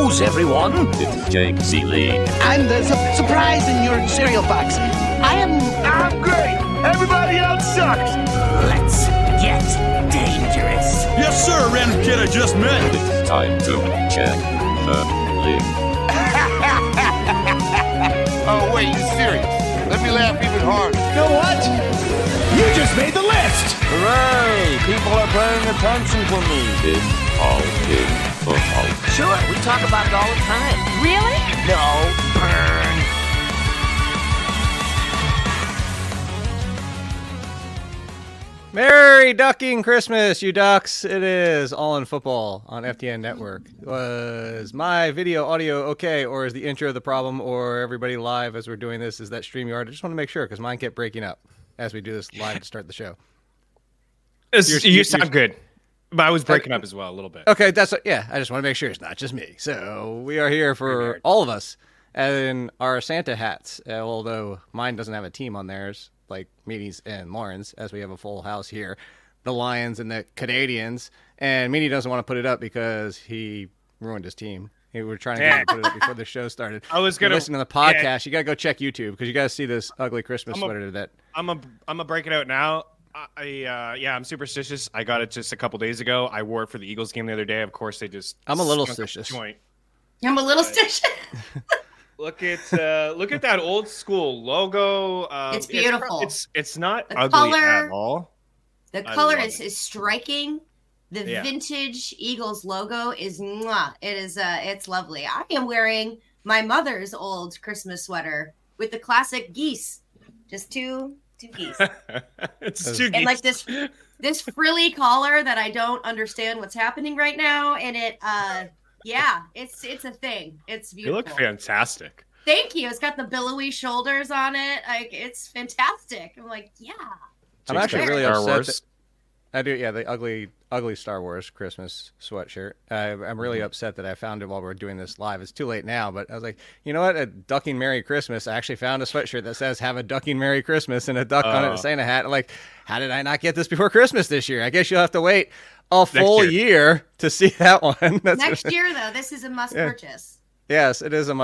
news, everyone. It's Jake Seeley. And there's a surprise in your cereal box. I'm great. Everybody else sucks. Let's get dangerous. Yes, sir, random kid I just met. It's time to check the list. Oh, wait, you're serious? Let me laugh even harder. You know what? You just made the list. Hooray! People are paying attention to me. It's all in football. Sure, we talk about it all the time. Really? No, burn. Merry Ducking Christmas, you ducks. It is All in Football on FTN Network. Was my video audio okay, or is the intro the problem, or everybody live as we're doing this? Is that StreamYard? I just want to make sure, because mine kept breaking up as we do this live to start the show. You sound good, but I was breaking up as well a little bit. Okay, I just want to make sure it's not just me. So we are here for all of us in our Santa hats, although mine doesn't have a team on theirs, like Meany's and Lauren's, as we have a full house here. The Lions and the Canadians, and Meany doesn't want to put it up because he ruined his team. We were trying to get him to put it up before the show started. I was going to listen to the podcast. You got to go check YouTube because you got to see this ugly Christmas sweater that I'm a break it out now. I'm superstitious. I got it just a couple days ago. I wore it for the Eagles game the other day. Of course, they just. I'm a little stitious. I'm a little stitious. Look at that old school logo. It's beautiful. It's not the ugly color, at all. The color is striking. The vintage Eagles logo is mwah. It is it's lovely. I am wearing my mother's old Christmas sweater with the classic geese. Just two geese. It's two geese. And like this frilly collar that I don't understand what's happening right now, and it it's a thing. It's beautiful. You look fantastic. Thank you. It's got the billowy shoulders on it. Like, it's fantastic. I'm like, yeah. I'm actually really Star upset. Wars. I do, yeah, the ugly Star Wars Christmas sweatshirt. I'm really upset that I found it while we're doing this live. It's too late now, but I was like, you know what? A Ducking Merry Christmas. I actually found a sweatshirt that says "Have a Ducking Merry Christmas" and a duck on it, a Santa hat. I'm like, how did I not get this before Christmas this year? I guess you'll have to wait a full year to see that one. Next year, though, this is a must purchase. Yes, it is a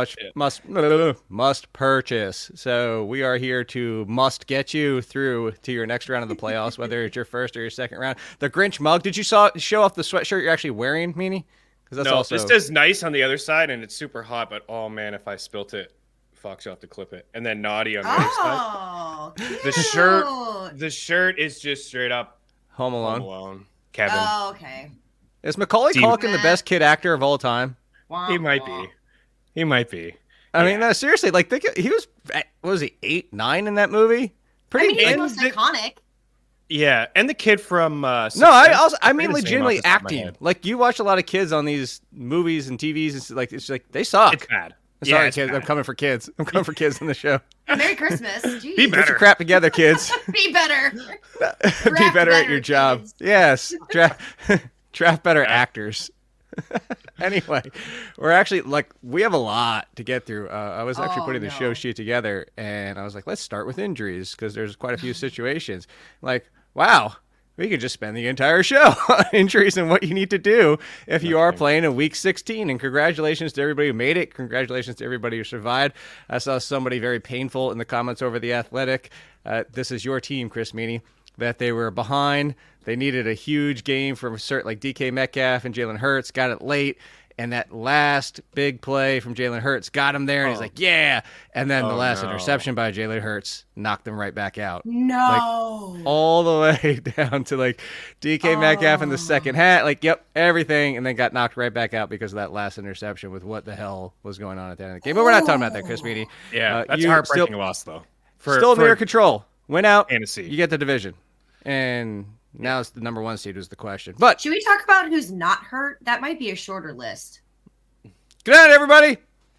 must purchase. So we are here to must get you through to your next round of the playoffs, whether it's your first or your second round. The Grinch mug. Did you show off the sweatshirt you're actually wearing, Meany? Because No, this is nice on the other side, and it's super hot. But oh man, if I spilt it, Fox, you'll have to clip it. And then naughty on the other side. Cute. The shirt is just straight up Home Alone. Kevin. Oh, okay. Is Macaulay Culkin the best kid actor of all time? He might be. He might be. I mean, no, seriously, like he was, what was he, 8, 9 in that movie? He's the most iconic. Yeah, and the kid from I mean legitimately acting. Like, you watch a lot of kids on these movies and TVs, it's like they suck. It's bad. Sorry, kids. Bad. I'm coming for kids. I'm coming for kids on the show. Merry Christmas. Jeez. Be better. Get your crap together, kids. Be better. Be better at your job. Kids. Yes. Draft better actors. Anyway, we're actually we have a lot to get through. I was actually putting the show sheet together, and I was like, let's start with injuries because there's quite a few situations. Like, wow, we could just spend the entire show on injuries and what you need to do if you are playing in Week 16. And congratulations to everybody who made it. Congratulations to everybody who survived. I saw somebody very painful in the comments over The Athletic. This is your team, Chris Meany, that they were behind. They needed a huge game from like DK Metcalf and Jalen Hurts, got it late, and that last big play from Jalen Hurts got him there, and he's like, yeah! And then the last interception by Jalen Hurts knocked them right back out. No! Like, all the way down to, like, DK Metcalf in the second half, everything, and then got knocked right back out because of that last interception with what the hell was going on at the end of the game. But we're not talking about that, Chris Meany. Yeah, that's a heartbreaking loss, though. Still near control. Win out, fantasy. You get the division. And now it's the number 1 seed was the question. But should we talk about who's not hurt? That might be a shorter list. Good night, everybody.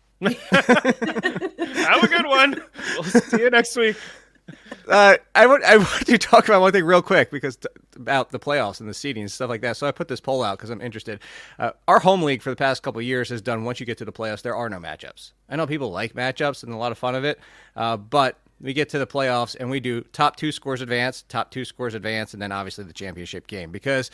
Have a good one. We'll see you next week. I want to talk about one thing real quick because about the playoffs and the seeding and stuff like that. So I put this poll out because I'm interested. Our home league for the past couple of years has done, once you get to the playoffs, there are no matchups. I know people like matchups and a lot of fun of it, but we get to the playoffs and we do top 2 scores advance, and then obviously the championship game, because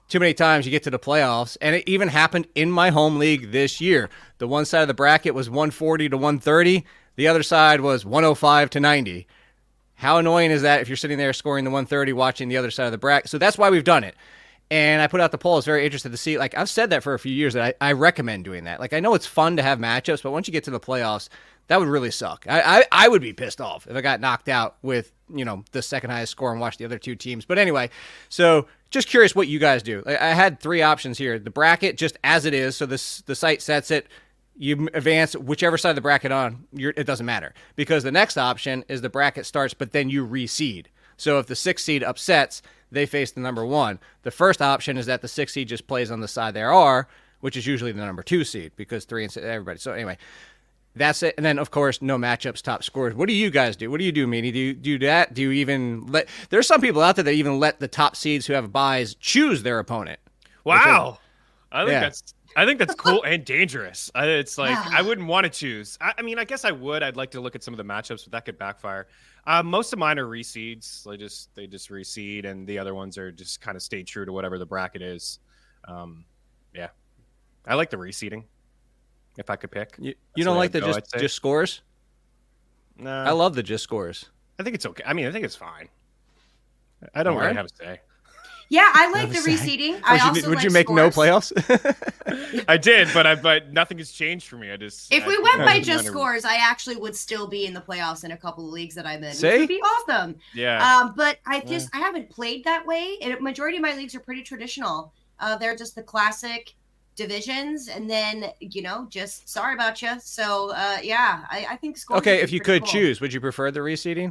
too many times you get to the playoffs, and it even happened in my home league this year. The one side of the bracket was 140 to 130. The other side was 105 to 90. How annoying is that if you're sitting there scoring the 130, watching the other side of the bracket? So that's why we've done it. And I put out the poll. I was very interested to see. Like, I've said that for a few years that I recommend doing that. Like, I know it's fun to have matchups, but once you get to the playoffs, that would really suck. I would be pissed off if I got knocked out with, the second highest score and watched the other two teams. But anyway, so just curious what you guys do. I had 3 options here. The bracket just as it is. So the site sets it. You advance whichever side of the bracket it doesn't matter. Because the next option is the bracket starts, but then you reseed. So if the 6th seed upsets, they face the number 1. The first option is that the 6th seed just plays on the side they are, which is usually the number 2 seed because 3 and 6, everybody. So anyway, that's it. And then, of course, no matchups, top scores. What do you guys do? What do you do, Meanie? Do you do that? Do you even let – there's some people out there that even let the top seeds who have buys choose their opponent. Wow. I think that's cool and dangerous. It's like I wouldn't want to choose. I mean, I guess I would. I'd like to look at some of the matchups, but that could backfire. Most of mine are reseeds. They just reseed, and the other ones are just kind of stay true to whatever the bracket is. Yeah, I like the reseeding. If I could pick, you don't like the just scores? No, I love the just scores. I think it's okay. I mean, I think it's fine. I don't really have a say. Yeah, I like the reseeding. Would you make no playoffs? I did, but nothing has changed for me. If we went by just scores, I actually would still be in the playoffs in a couple of leagues that I'm in. Which would be awesome. Yeah. But I haven't played that way. And a majority of my leagues are pretty traditional. They're just the classic divisions, and then just sorry about you. So I think scores. Okay, if you could choose, would you prefer the reseeding?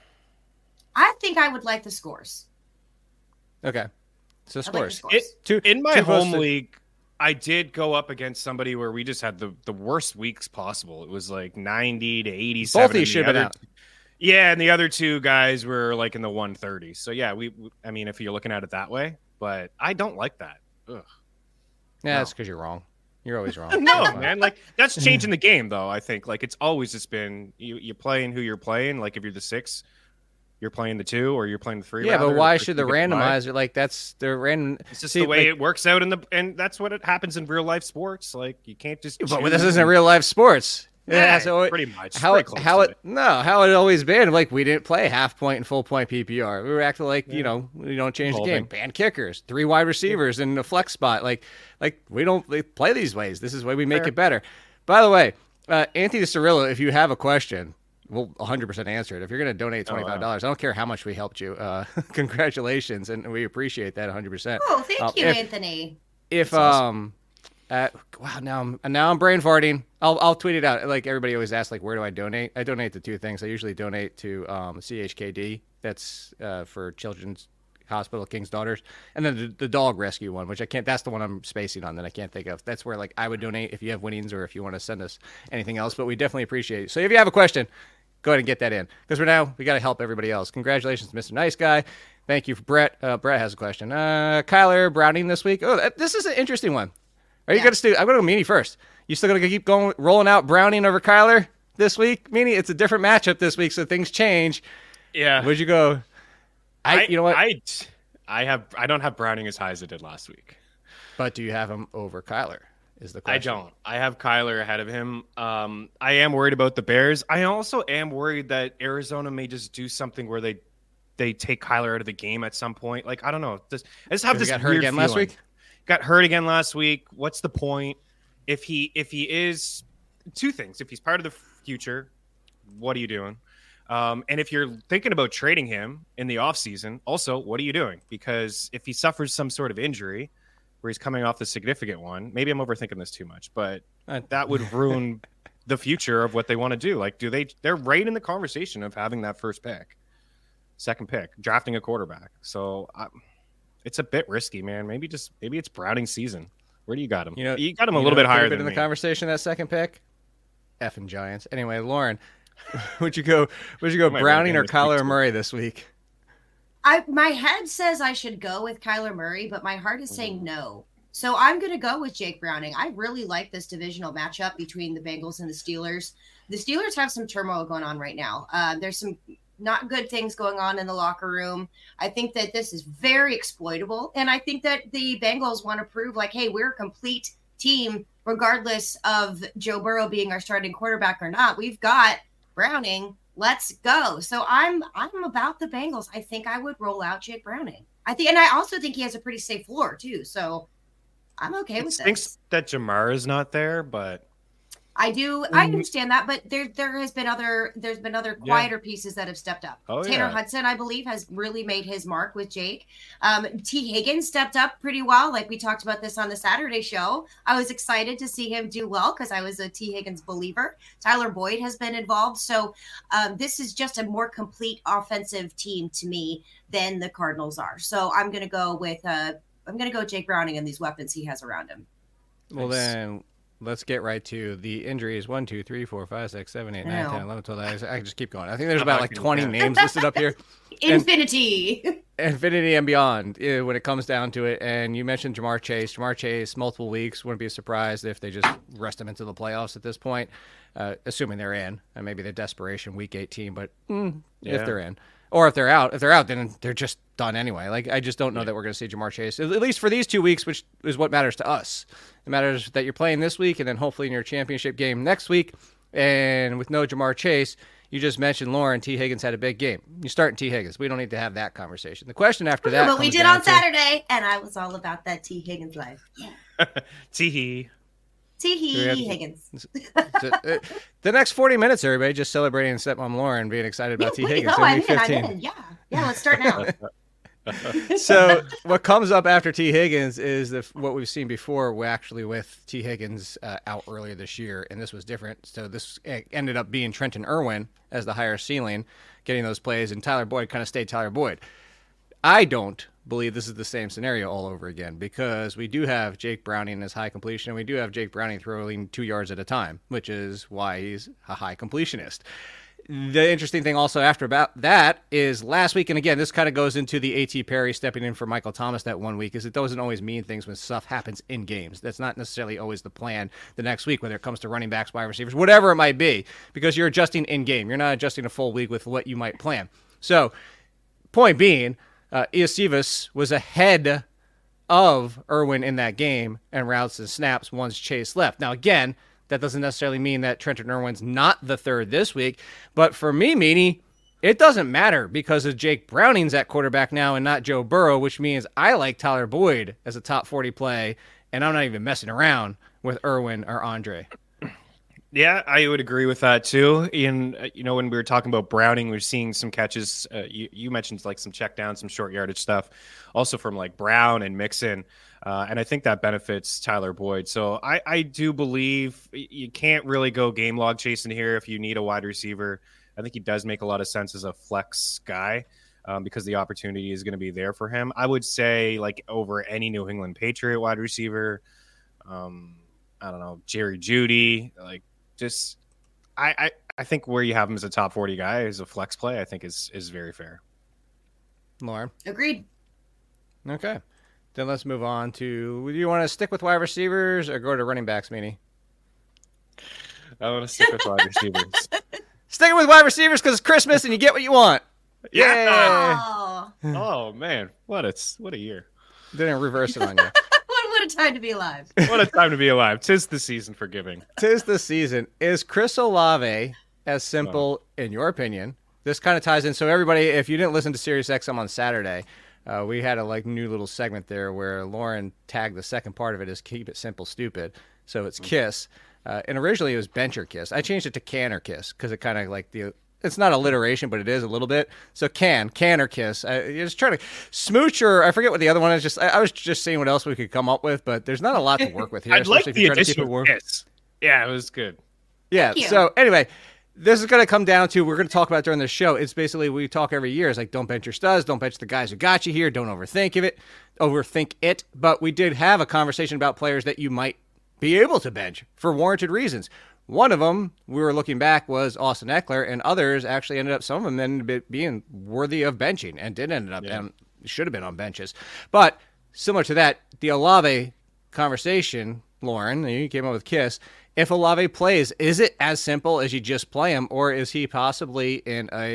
I think I would like the scores. Okay, so scores. In my home league, I did go up against somebody where we just had the worst weeks possible. It was like 90 to 87. Both of you should have been out. Yeah, and the other 2 guys were like in the 130s. So yeah, I mean, if you're looking at it that way, but I don't like that. Ugh. Yeah, that's because you're wrong. You're always wrong. No, man. Like, that's changing the game, though, I think. Like, it's always just been you playing who you're playing. Like, if you're the 6, you're playing the 2, or you're playing the 3. Yeah, but why should the randomizer? Like, that's the random. It's just the way it works out and that's what happens in real life sports. Like, you can't just. But this isn't real life sports. Yeah, so pretty much. How it always been. Like, we didn't play half point and full point PPR. We were acting like we don't change the game. Ban kickers, 3 wide receivers in the flex spot. Like we don't play these ways. This is the way we make it better. By the way, Anthony Cirillo, if you have a question, we'll 100% answer it. If you're going to donate $25, I don't care how much we helped you. Congratulations, and we appreciate that 100%. Oh, thank you, Anthony. If awesome. Wow, now I'm brain farting. I'll tweet it out. Like, everybody always asks, like, where do I donate? I donate to 2 things. I usually donate to CHKD. That's for Children's Hospital King's Daughters, and then the dog rescue one, which I can't. That's the one I'm spacing on that I can't think of. That's where, like, I would donate if you have winnings or if you want to send us anything else. But we definitely appreciate it. So if you have a question, go ahead and get that in, because we got to help everybody else. Congratulations to Mr. Nice Guy. Thank you for Brett. Brett has a question. Kyler Browning this week. Oh, this is an interesting one. Are you going to I'm going to go Meanie first. You still going to keep rolling out Browning over Kyler this week? Meanie, it's a different matchup this week, so things change. Yeah. Where'd you go? You know what? I don't have Browning as high as I did last week. But do you have him over Kyler? Is the question. I don't. I have Kyler ahead of him. I am worried about the Bears. I also am worried that Arizona may just do something where they take Kyler out of the game at some point. Like, I don't know. I just have this got hurt weird again feeling. last week. Got hurt again last week. What's the point? If he is 2 things. If he's part of the future, what are you doing? And if you're thinking about trading him in the offseason, also, what are you doing? Because if he suffers some sort of injury where he's coming off the significant one, maybe I'm overthinking this too much, but that would ruin the future of what they want to do. Like, they're right in the conversation of having that second pick, drafting a quarterback. So it's a bit risky, man. Maybe it's Browning's season. Where do you got him? You got him a little bit higher than in me. The conversation, that second pick. Effing Giants. Anyway, Lauren, would you go Browning or Kyler Murray this week? My head says I should go with Kyler Murray, but my heart is saying no. So I'm going to go with Jake Browning. I really like this divisional matchup between the Bengals and the Steelers. The Steelers have some turmoil going on right now. There's some not good things going on in the locker room. I think that this is very exploitable. And I think that the Bengals want to prove like, hey, we're a complete team, regardless of Joe Burrow being our starting quarterback or not. We've got Browning. Let's go. So I'm about the Bengals. I think I would roll out Jake Browning. And I also think he has a pretty safe floor too. So I'm okay with this. Thinks that Jamar is not there, but I understand that, but there's been other quieter pieces that have stepped up. Tanner Hudson, I believe, has really made his mark with Jake. T. Higgins stepped up pretty well. Like we talked about this on the Saturday show. I was excited to see him do well because I was a T. Higgins believer. Tyler Boyd has been involved. So this is just a more complete offensive team to me than the Cardinals are. So I'm going to go with Jake Browning and these weapons he has around him. Well, then let's get right to the injuries. 1, 2, 3, 4, 5, 6, 7, 8, 9, 10, 11, 12. I can just keep going. I think there's about like 20 names listed up here. Infinity and beyond when it comes down to it. And you mentioned Jamar Chase. Jamar Chase, multiple weeks. Wouldn't be surprised if they just rest him into the playoffs at this point, assuming they're in. And maybe the desperation week 18, but if they're in. Or if they're out, then they're just done anyway. Like, I just don't know that we're going to see Jamar Chase, at least for these 2 weeks, which is what matters to us. It matters that you're playing this week and then hopefully in your championship game next week. And with no Jamar Chase, you just mentioned, Lauren, T. Higgins had a big game. You're starting T. Higgins. We don't need to have that conversation. The question after that. But we did on Saturday, and I was all about that T. Higgins life. Yeah. T. Higgins. The next 40 minutes, everybody, just celebrating Stepmom Lauren being excited about T. Higgins. I'm in. Yeah, let's start now. So what comes up after T. Higgins is what we've seen before, with T. Higgins out earlier this year, and this was different. So this ended up being Trenton Irwin as the higher ceiling, getting those plays, and Tyler Boyd kind of stayed Tyler Boyd. I don't believe this is the same scenario all over again because we do have Jake Browning as high completion, and we do have Jake Browning throwing 2 yards at a time, which is why he's a high completionist. The interesting thing also after about that is last week, and again, this kind of goes into the A.T. Perry stepping in for Michael Thomas that 1 week, is it doesn't always mean things when stuff happens in games. That's not necessarily always the plan the next week, whether it comes to running backs, wide receivers, whatever it might be, because you're adjusting in game. You're not adjusting a full week with what you might plan. So, point being, Iosivas was ahead of Irwin in that game and routes and snaps once Chase left. Now, again, that doesn't necessarily mean that Trenton Irwin's not the third this week. But for me, Meanie, it doesn't matter because of Jake Browning's at quarterback now and not Joe Burrow, which means I like Tyler Boyd as a top 40 play, and I'm not even messing around with Irwin or Andre. Yeah, I would agree with that too. And when we were talking about Browning, we're seeing some catches. You mentioned like some check down, some short yardage stuff, also from like Brown and Mixon. And I think that benefits Tyler Boyd. So I do believe you can't really go game log chasing here if you need a wide receiver. I think he does make a lot of sense as a flex guy because the opportunity is going to be there for him. I would say like over any New England Patriot wide receiver. I don't know, Jerry Jeudy, like just I think where you have him as a top 40 guy as a flex play, I think is very fair. Lauren? Agreed. Okay. Then let's move on to, do you want to stick with wide receivers or go to running backs, Meanie? I want to stick with wide receivers. Sticking with wide receivers because it's Christmas and you get what you want. Yeah. Oh man, what a year. Didn't reverse it on you. What a time to be alive. What a time to be alive. 'Tis the season for giving. 'Tis the season. Is Chris Olave as simple, in your opinion? This kind of ties in. So everybody, if you didn't listen to SiriusXM on Saturday, we had a new little segment there where Lauren tagged the second part of it as Keep It Simple Stupid. So it's KISS. And originally it was Bench or Kiss. I changed it to Can or Kiss because it kind of it's not alliteration, but it is a little bit. So can or kiss. You're just trying to smooch, or I forget what the other one is. I was just seeing what else we could come up with, but there's not a lot to work with here. I'd like the addition of kiss. Yeah, it was good. Yeah. So anyway, this is going to come down to, we're going to talk about during the show. It's basically, we talk every year. It's like, don't bench your studs. Don't bench the guys who got you here. Don't overthink it. But we did have a conversation about players that you might be able to bench for warranted reasons. One of them, we were looking back, was Austin Eckler, and others actually ended up, some of them ended up being worthy of benching and did end up, and should have been on benches. But similar to that, the Olave conversation, Lauren, you came up with KISS. If Olave plays, is it as simple as you just play him, or is he possibly in a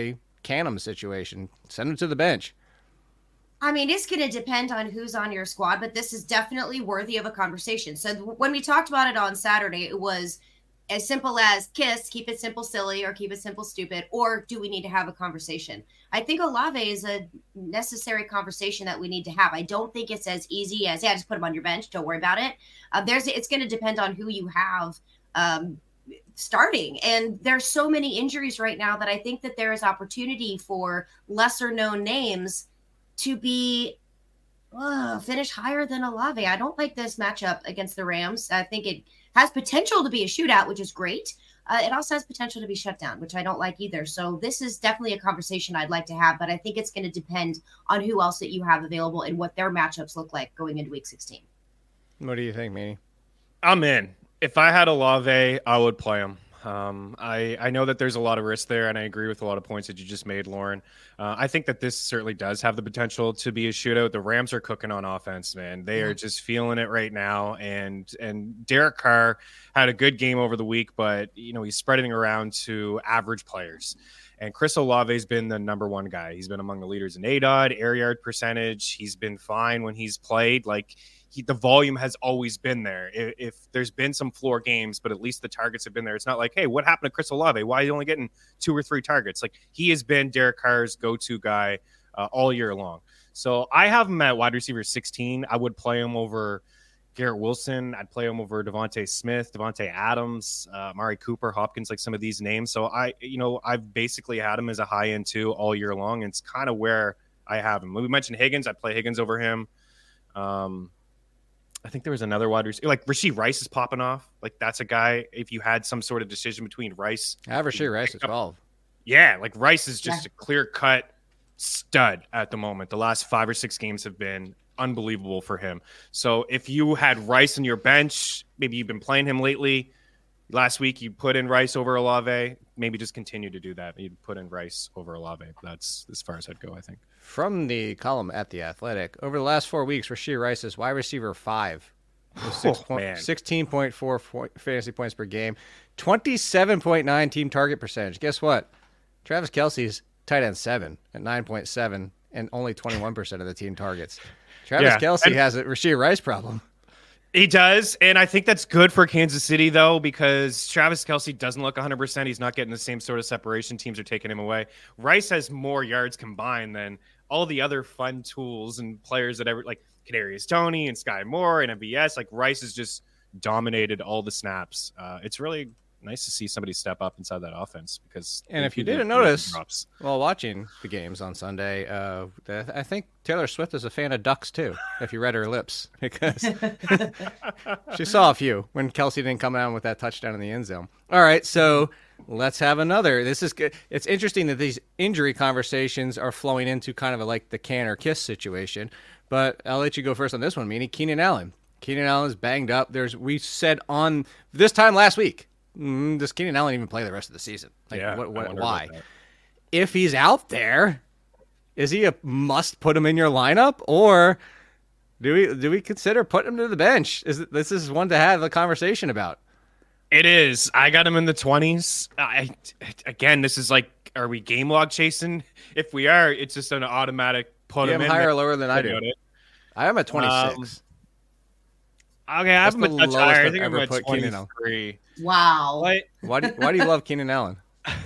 Canham situation. Send him to the bench. I mean, it's going to depend on who's on your squad, but this is definitely worthy of a conversation. So when we talked about it on Saturday, it was as simple as KISS, keep it simple, silly, or keep it simple, stupid, or do we need to have a conversation? I think Olave is a necessary conversation that we need to have. I don't think it's as easy as, just put him on your bench. Don't worry about it. It's going to depend on who you have starting. And there's so many injuries right now that I think that there is opportunity for lesser known names to be finish higher than Olave. I don't like this matchup against the Rams. I think it has potential to be a shootout, which is great. It also has potential to be shut down, which I don't like either. So this is definitely a conversation I'd like to have, but I think it's going to depend on who else that you have available and what their matchups look like going into week 16. What do you think, Manny? I'm in. If I had Olave, I would play him. I know that there's a lot of risk there, and I agree with a lot of points that you just made, Lauren. I think that this certainly does have the potential to be a shootout. The Rams are cooking on offense, man. They are just feeling it right now. And Derek Carr had a good game over the week, but he's spreading around to average players. And Chris Olave's been the number one guy. He's been among the leaders in ADOT, air yard percentage. He's been fine when he's played. The volume has always been there. If there's been some floor games, but at least the targets have been there. It's not like, hey, what happened to Chris Olave? Why are you only getting 2 or 3 targets? He has been Derek Carr's go-to guy all year long. So I have him at wide receiver 16. I would play him over Garrett Wilson. I'd play him over Devontae Smith, Devontae Adams, Amari Cooper, Hopkins, some of these names. So I've basically had him as a high end 2 all year long. And it's kind of where I have him. When we mentioned Higgins, I'd play Higgins over him. I think there was another wide receiver. Rashee Rice is popping off. That's a guy, if you had some sort of decision between Rice. I have Rashee Rice at 12. Yeah, Rice is just a clear-cut stud at the moment. The last 5 or 6 games have been unbelievable for him. So if you had Rice on your bench, maybe you've been playing him lately. Last week you put in Rice over Olave. Maybe just continue to do that. You'd put in Rice over Olave. That's as far as I'd go, I think. From the column at The Athletic, over the last 4 weeks, Rashee Rice is wide receiver 5. 16.4 fantasy points per game, 27.9 team target percentage. Guess what? Travis Kelce's tight end 7 at 9.7 and only 21% of the team targets. Travis Kelce has a Rashee Rice problem. He does, and I think that's good for Kansas City, though, because Travis Kelce doesn't look 100%. He's not getting the same sort of separation. Teams are taking him away. Rice has more yards combined than all the other fun tools and players that ever, Kadarius Toney and Sky Moore and MVS. Rice has just dominated all the snaps. It's really nice to see somebody step up inside that offense because. And if you didn't notice while watching the games on Sunday, I think Taylor Swift is a fan of ducks too. If you read her lips, because she saw a few when Kelce didn't come out with that touchdown in the end zone. All right, so let's have another. This is good. It's interesting that these injury conversations are flowing into kind of the can or kiss situation. But I'll let you go first on this one, meaning Keenan Allen. Keenan Allen's banged up. We said on this time last week, does Keenan Allen even play the rest of the season? Why? If he's out there, is he a must put him in your lineup, or do we consider putting him to the bench? This is one to have a conversation about. It is. I got him in the 20s. Again, this is are we game log chasing? If we are, it's just an automatic put him in. Higher or lower than I do. I am at 26. Okay, I have him a touch higher. I think I'm at 23. Wow. Why do you love Keenan Allen?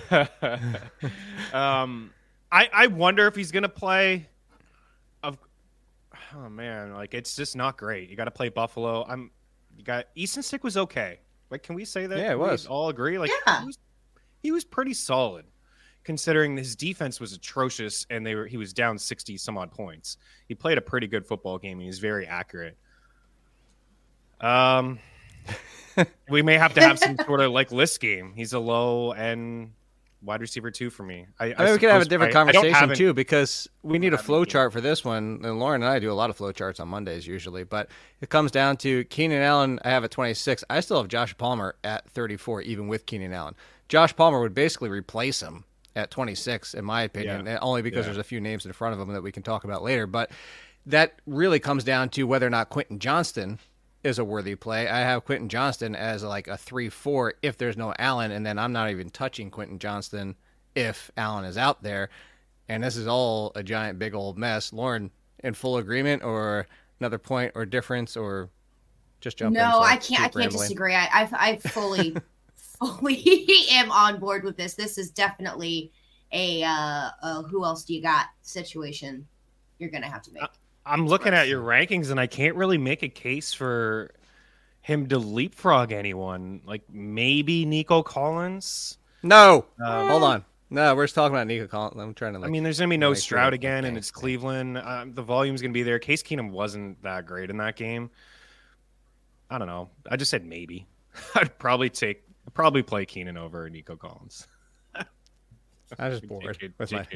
I wonder if he's going to play. Oh, man. It's just not great. You got to play Buffalo. Easton Stick was okay. Can we say that? Yeah, it was. We all agree? He was pretty solid, considering his defense was atrocious and he was down 60 some odd points. He played a pretty good football game and he's very accurate. We may have to have some sort of list game. He's a low end wide receiver 2 for me. I mean, we could have a different conversation too, because we need a flow chart for this one. And Lauren and I do a lot of flow charts on Mondays usually, but it comes down to Keenan Allen. I have at 26. I still have Josh Palmer at 34, even with Keenan Allen. Josh Palmer would basically replace him at 26, in my opinion, only because there's a few names in front of him that we can talk about later. But that really comes down to whether or not Quentin Johnston is a worthy play. I have Quentin Johnston as a 3-4 if there's no Allen, and then I'm not even touching Quentin Johnston if Allen is out there. and this is all a giant, big old mess. Lauren, in full agreement, or another point or difference, or just jump in? No, I can't disagree. I fully am on board with this. This is definitely a who else do you got situation you're going to have to make. I'm looking at your rankings, and I can't really make a case for him to leapfrog anyone. Like maybe Nico Collins. No, hold on. No, we're just talking about Nico Collins. I'm trying to. I mean, there's going to be no Stroud again, and it's Cleveland. The volume's going to be there. Case Keenum wasn't that great in that game. I don't know. I just said maybe. I'd probably play Keenan over Nico Collins. I was just bored with my.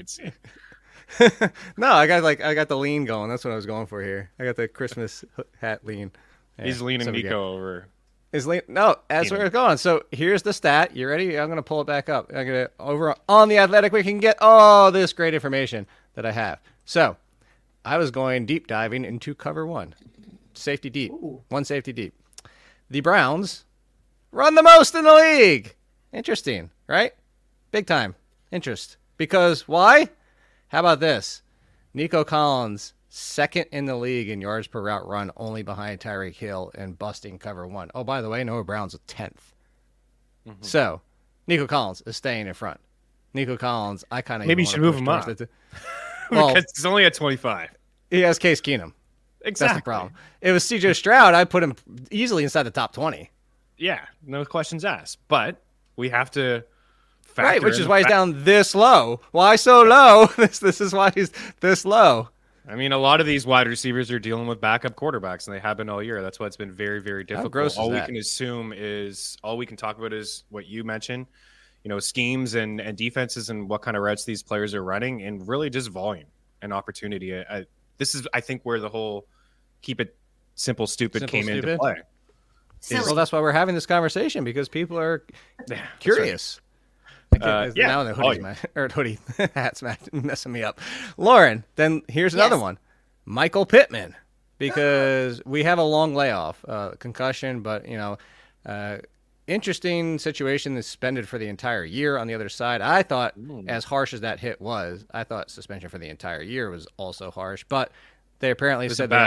No, I got the lean going. That's what I was going for here. I got the Christmas hat lean. Yeah, he's leaning Nico over. No, that's where it's going. So here's the stat. You ready? I'm going to pull it back up. I'm going to over on The Athletic. We can get all this great information that I have. So I was going deep diving into cover one, safety deep, one safety deep. The Browns run the most in the league. Interesting, right? Big time interest. Because why? How about this? Nico Collins, second in the league in yards per route run, only behind Tyreek Hill and busting cover one. Oh, by the way, Noah Brown's a 10th. Mm-hmm. So, Nico Collins is staying in front. Nico Collins, I kind of maybe you should move him up. Well, because he's only at 25. He has Case Keenum. Exactly. That's the problem. If it was CJ Stroud, I'd put him easily inside the top 20. Yeah, no questions asked. But we have to right, which is why he's down this low. Why so low? This is why he's this low. I mean, a lot of these wide receivers are dealing with backup quarterbacks, and they have been all year. That's why it's been very, very difficult. How gross is all that? We can assume is all we can talk about is what you mentioned, schemes and defenses and what kind of routes these players are running, and really just volume and opportunity. This is, I think, where the whole keep it simple, stupid came into play. Well, that's why we're having this conversation, because people are curious. Now the hoodie hat's messing me up. Lauren, then here's another one. Michael Pittman, because we have a long layoff, concussion, but interesting situation, suspended for the entire year. On the other side, I thought, as harsh as that hit was, I thought suspension for the entire year was also harsh. But they apparently said they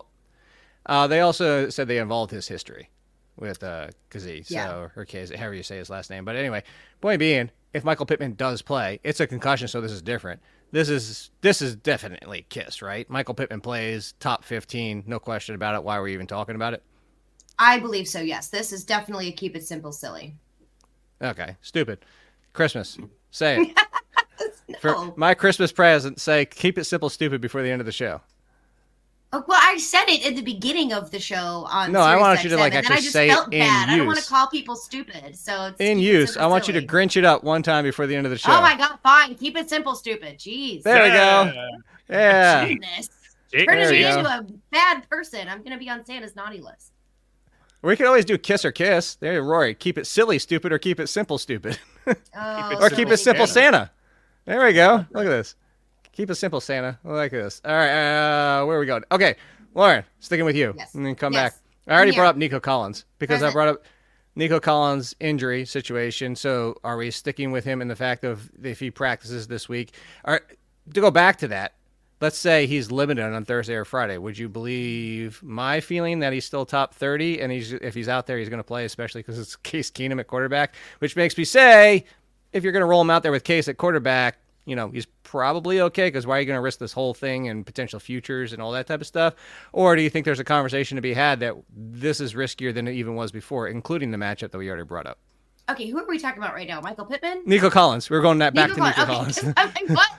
also said they involved his history with Kazee, or Kazee, however you say his last name. But anyway, point being, if Michael Pittman does play, it's a concussion, so this is different. This is definitely KISS, right? Michael Pittman plays top 15, no question about it. Why are we even talking about it? I believe so, yes. This is definitely a keep it simple, silly. Okay, stupid. Christmas, say it. No. For my Christmas present, say keep it simple, stupid before the end of the show. Oh, well, I said it at the beginning of the show on. No, I want you to actually say it in use. I don't want to call people stupid, so it's in use. I want you to Grinch it up one time before the end of the show. Oh my God, fine. Keep it simple, stupid. Jeez. There we go. Yeah. Goodness. Turning me into a bad person. I'm gonna be on Santa's naughty list. We could always do kiss or kiss. There, Rory. Keep it silly, stupid, or keep it simple, stupid. Or keep it simple, Santa. There we go. Look at this. Keep it simple, Santa. I like this. All right, where are we going? Okay, Lauren, sticking with you. Yes. And then come back. I already brought up Nico Collins because I brought up Nico Collins' injury situation. So are we sticking with him in the fact of if he practices this week? To go back to that, let's say he's limited on Thursday or Friday. Would you believe my feeling that he's still top 30 and if he's out there, he's going to play, especially because it's Case Keenum at quarterback, which makes me say if you're going to roll him out there with Case at quarterback, he's probably okay, because why are you going to risk this whole thing and potential futures and all that type of stuff? Or do you think there's a conversation to be had that this is riskier than it even was before, including the matchup that we already brought up? Okay, who are we talking about right now? Michael Pittman? Nico Collins. We're going back to Nico Collins. What?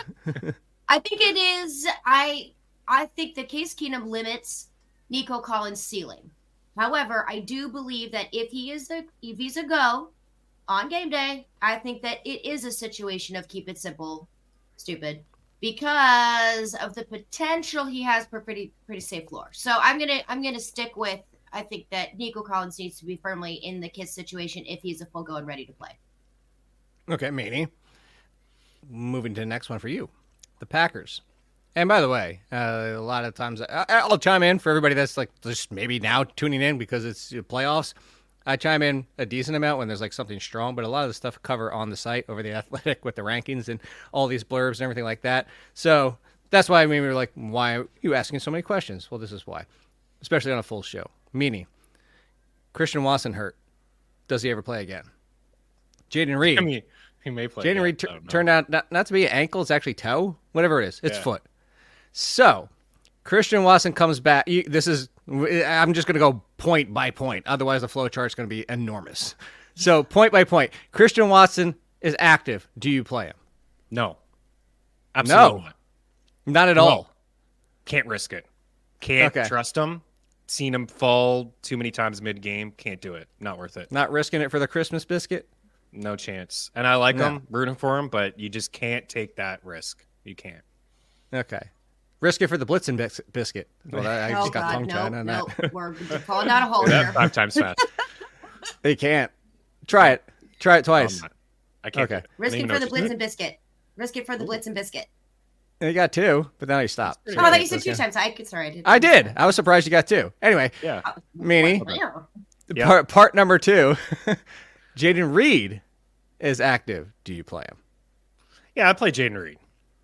I think it is. I think that Case Keenum limits Nico Collins' ceiling. However, I do believe that if he's a go on game day, I think that it is a situation of keep it simple, stupid, because of the potential he has for pretty safe floor. So I'm gonna stick with. I think that Nico Collins needs to be firmly in the KISS situation if he's a full go and ready to play. Okay, Meanie. Moving to the next one for you, the Packers. And by the way, a lot of times I'll chime in for everybody that's like just maybe now tuning in because it's playoffs. I chime in a decent amount when there's like something strong, but a lot of the stuff cover on the site over The Athletic with the rankings and all these blurbs and everything like that. So that's why we were like, why are you asking so many questions? Well, this is why, especially on a full show. Meaning, Christian Watson hurt. Does he ever play again? Jayden Reed. I mean, he may play. Jayden Reed turned out not to be ankle, it's actually toe, whatever it is. It's foot. So Christian Watson comes back. I'm just going to go point by point. Otherwise, the flow chart's going to be enormous. So point by point. Christian Watson is active. Do you play him? No. Absolutely not. Not at all. Can't risk it. Can't trust him. Seen him fall too many times mid-game. Can't do it. Not worth it. Not risking it for the Christmas biscuit? No chance. And I like him, rooting for him, but you just can't take that risk. You can't. Okay. Risk it for the Blitzen biscuit. Well, I just got tongue-tied on that. We're falling down a hole here. 5 times fast. They can't. Try it. Try it twice. I can't. Okay. Risk it for the Blitzen biscuit. Risk it for the Blitzen biscuit. You got 2, but now you stopped. Oh, I thought you said 2 times. Sorry. I did. I was surprised you got 2. Anyway. Yeah. Meanie. Part number 2. Jayden Reed is active. Do you play him? Yeah, I play Jayden Reed.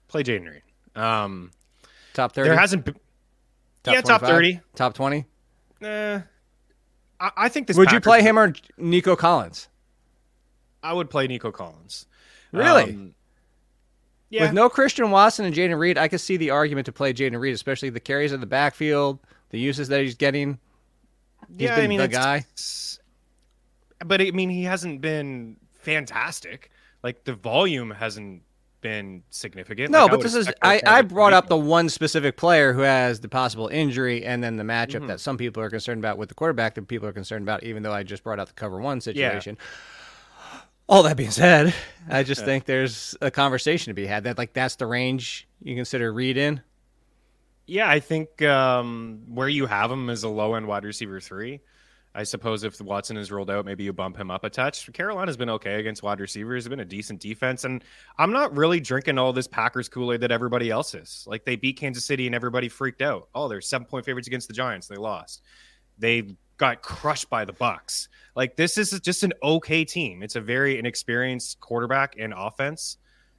Top 30? There hasn't been... Top 30. Top 20? I think this... Would you play him or Nico Collins? I would play Nico Collins. Really? Yeah. With no Christian Watson and Jayden Reed, I could see the argument to play Jayden Reed, especially the carries in the backfield, the uses that he's getting. He's been the guy. But, I mean, he hasn't been fantastic. Like, the volume hasn't been significant. No, but this is... I brought up the one specific player who has the possible injury and then the matchup that some people are concerned about with the quarterback that people are concerned about, even though I just brought out the cover 1 situation. Yeah. All that being said, I just think there's a conversation to be had. That's the range you consider Reed in? Yeah, I think where you have him is a low-end wide receiver 3. I suppose if Watson is rolled out, maybe you bump him up a touch. Carolina's been okay against wide receivers. It's been a decent defense. And I'm not really drinking all this Packers Kool-Aid that everybody else is. Like, they beat Kansas City and everybody freaked out. Oh, they're 7-point favorites against the Giants. They lost. They got crushed by the Bucs. Like, this is just an okay team. It's a very inexperienced quarterback in offense.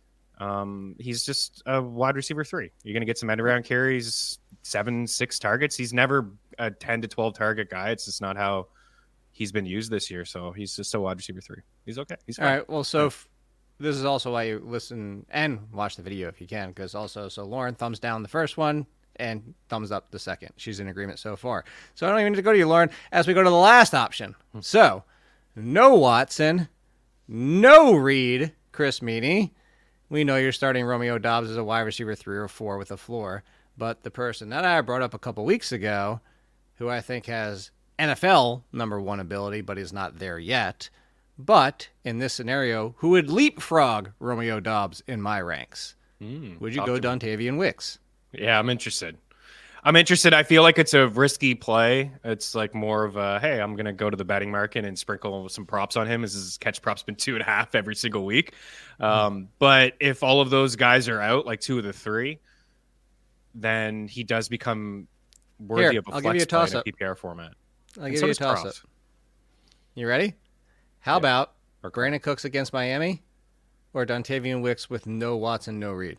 He's just a wide receiver 3. You're going to get some end-around carries, 7-6 targets. He's never a 10 to 12 target guy. It's just not how he's been used this year. So he's just a wide receiver 3. He's okay. He's fine. All right. Well, so this is also why you listen and watch the video if you can, because also, so Lauren thumbs down the first one and thumbs up the second. She's in agreement so far. So I don't even need to go to you, Lauren, as we go to the last option. So no Watson, no Reed, Chris Meany. We know you're starting Romeo Doubs as a wide receiver 3 or 4 with a floor. But the person that I brought up a couple weeks ago, who I think has NFL number 1 ability, but is not there yet, but in this scenario, who would leapfrog Romeo Doubs in my ranks? Would you go Dontavian Wicks? Yeah, I'm interested. I feel like it's a risky play. It's like more of a, hey, I'm going to go to the betting market and sprinkle some props on him. His catch prop's been 2.5 every single week. But if all of those guys are out, like 2 of the 3, then he does become worthy of a flex play in a PPR format. I'll give you a toss-up. You ready? How about Brandon Cooks against Miami or Dontavian Wicks with no Watson, no Reed?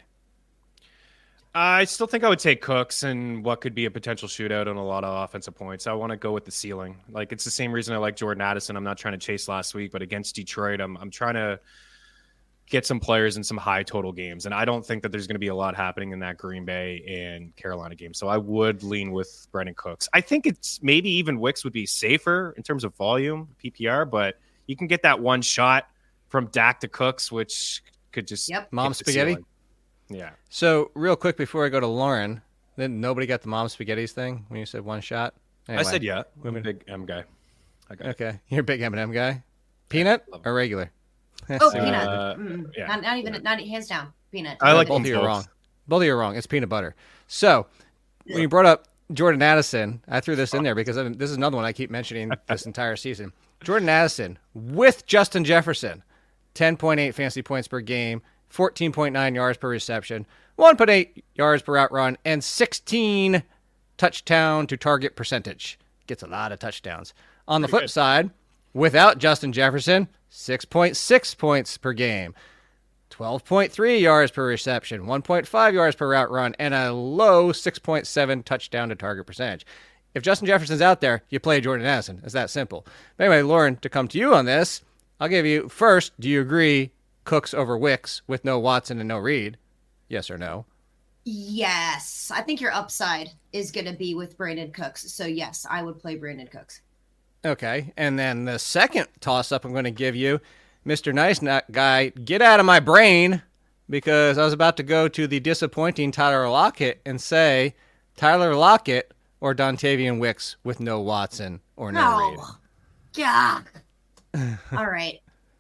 I still think I would take Cooks and what could be a potential shootout on a lot of offensive points. I want to go with the ceiling. Like, it's the same reason I like Jordan Addison. I'm not trying to chase last week, but against Detroit, I'm trying to get some players in some high total games. And I don't think that there's going to be a lot happening in that Green Bay and Carolina game. So I would lean with Brandon Cooks. I think it's maybe even Wicks would be safer in terms of volume, PPR, but you can get that one shot from Dak to Cooks, which could just mom spaghetti. Yeah. So real quick before I go to Lauren, then nobody got the mom spaghettis thing when you said one shot. Anyway, I said yeah. I'm a big M guy. Okay, you're a big M&M guy. Peanut or regular? Oh, peanut. Yeah. Not even hands down. Peanut. I like both of you are wrong. Both of you are wrong. It's peanut butter. So when you brought up Jordan Addison, I threw this in there because this is another one I keep mentioning this entire season. Jordan Addison with Justin Jefferson, 10.8 fantasy points per game, 14.9 yards per reception, 1.8 yards per route run, and 16 touchdown to target percentage. Gets a lot of touchdowns. On the flip side, Without Justin Jefferson, 6.6 points per game, 12.3 yards per reception, 1.5 yards per route run, and a low 6.7 touchdown to target percentage. If Justin Jefferson's out there, you play Jordan Addison. It's that simple. But anyway, Lauren, to come to you on this, I'll give you first, do you agree Cooks over Wicks with no Watson and no Reed? Yes or no? Yes. I think your upside is going to be with Brandon Cooks. So, yes, I would play Brandon Cooks. Okay. And then the second toss-up I'm going to give you, Mr. Nice Guy, get out of my brain, because I was about to go to the disappointing Tyler Lockett and say Tyler Lockett or Dontavian Wicks with no Watson or no Reed. God. All right.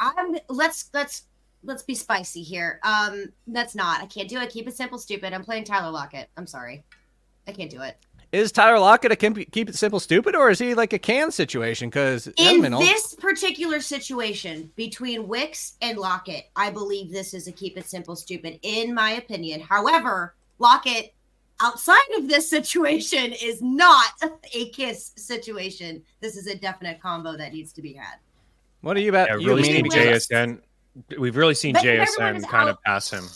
Let's be spicy here. That's not. I can't do it. Keep it simple, stupid. I'm playing Tyler Lockett. I'm sorry. I can't do it. Is Tyler Lockett a keep it simple, stupid, or is he like a can situation? Because in this particular situation between Wicks and Lockett, I believe this is a keep it simple, stupid, in my opinion. However, Lockett outside of this situation is not a kiss situation. This is a definite combo that needs to be had. What are you about? Yeah, JSN. We've really seen JSN kind of pass him.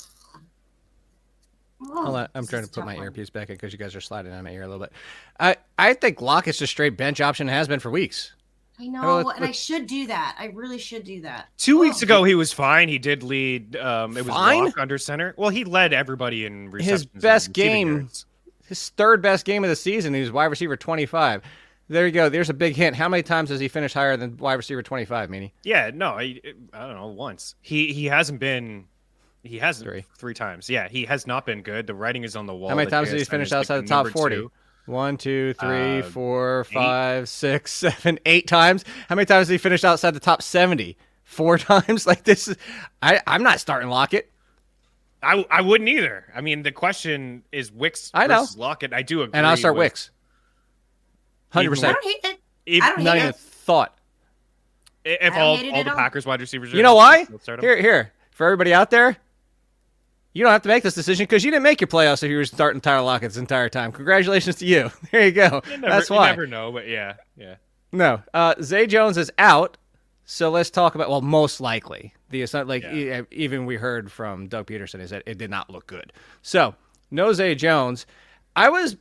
Hold on, I'm trying to put my earpiece back in because you guys are sliding on my ear a little bit. I think Lockett's a straight bench option and has been for weeks. I know, and I should do that. I really should do that. 2 weeks ago, he was fine. He did lead. It was Locke under center. Well, he led everybody in receptions. His best game, his third best game of the season, he was wide receiver 25. There you go. There's a big hint. How many times has he finished higher than wide receiver 25, Meanie? Yeah, no, I don't know, once. He hasn't been. He hasn't three times. Yeah, he has not been good. The writing is on the wall. How many times has he finished outside the top 40? 1, 2, 3, 4, 5, 6, 7, 8 times. How many times has he finished outside the top 70? 4 times? Like this is. I'm not starting Lockett. I wouldn't either. I mean, the question is Wicks versus Lockett. I do agree. And I'll start Wicks. 100%. I don't hate it. I don't not hate even it. thought. If all the Packers wide receivers are you know why? Here, for everybody out there, you don't have to make this decision because you didn't make your playoffs if you were starting Tyler Lockett this entire time. Congratulations to you. There you go. That's why. You never know, but yeah. No. Zay Jones is out, so let's talk about, well, most likely. Even we heard from Doug Peterson is that it did not look good. So, no Zay Jones. I was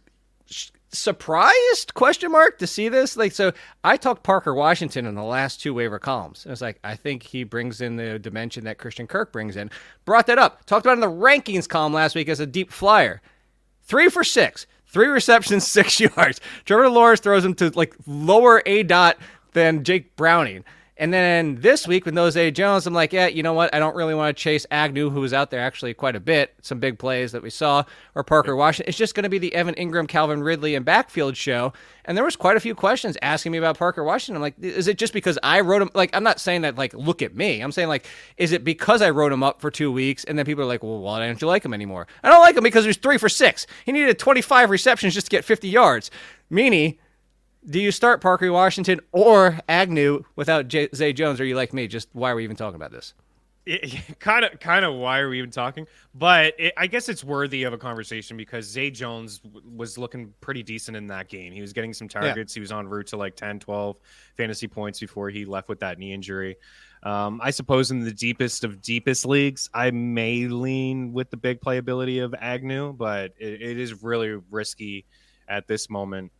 surprised, to see this. So I talked Parker Washington in the last 2 waiver columns. I was like, I think he brings in the dimension that Christian Kirk brings in. Brought that up. Talked about it in the rankings column last week as a deep flyer. 3 for 6. 3 receptions, 6 yards. Trevor Lawrence throws him to lower ADOT than Jake Browning. And then this week with no Zay Jones, I'm like, yeah, you know what? I don't really want to chase Agnew, who was out there actually quite a bit, some big plays that we saw, or Parker Washington. It's just going to be the Evan Ingram, Calvin Ridley, and backfield show. And there was quite a few questions asking me about Parker Washington. I'm like, is it just because I wrote him? I'm not saying that, look at me. I'm saying, is it because I wrote him up for 2 weeks, and then people are like, well, why don't you like him anymore? I don't like him because he was 3 for 6. He needed 25 receptions just to get 50 yards. Meaning, do you start Parker Washington or Agnew without Zay Jones? Or are you like me? Just why are we even talking about this? Kind of why are we even talking? But I guess it's worthy of a conversation because Zay Jones was looking pretty decent in that game. He was getting some targets. Yeah. He was en route to 10, 12 fantasy points before he left with that knee injury. I suppose in the deepest of deepest leagues, I may lean with the big playability of Agnew, but it is really risky at this moment.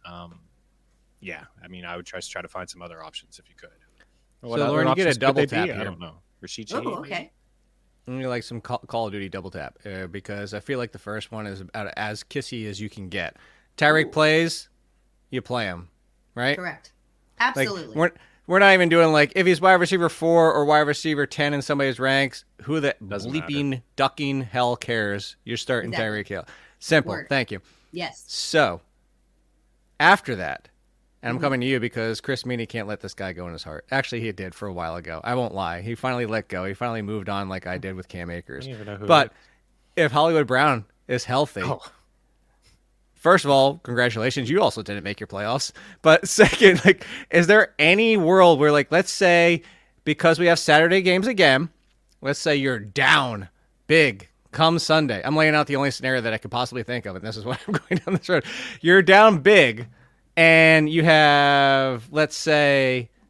Yeah, I mean, I would try to find some other options if you could. So, Lauren, you get a double tap here. I don't know. Rashid Shaheed. Oh, okay. I'm like some Call of Duty double tap because I feel like the first one is about as kissy as you can get. Tyreek plays, you play him, right? Correct. Absolutely. We're not even doing if he's wide receiver 4 or wide receiver 10 in somebody's ranks. Who the bleeping, ducking hell cares? You're starting Tyreek Hill. Simple. Word. Thank you. Yes. So, after that, and I'm coming to you because Chris Meany can't let this guy go in his heart. Actually, he did for a while ago. I won't lie. He finally let go. He finally moved on like I did with Cam Akers. But if Hollywood Brown is healthy, first of all, congratulations. You also didn't make your playoffs. But second, is there any world where, let's say, because we have Saturday games again, let's say you're down big come Sunday. I'm laying out the only scenario that I could possibly think of, and this is why I'm going down this road. You're down big. And you have, let's say,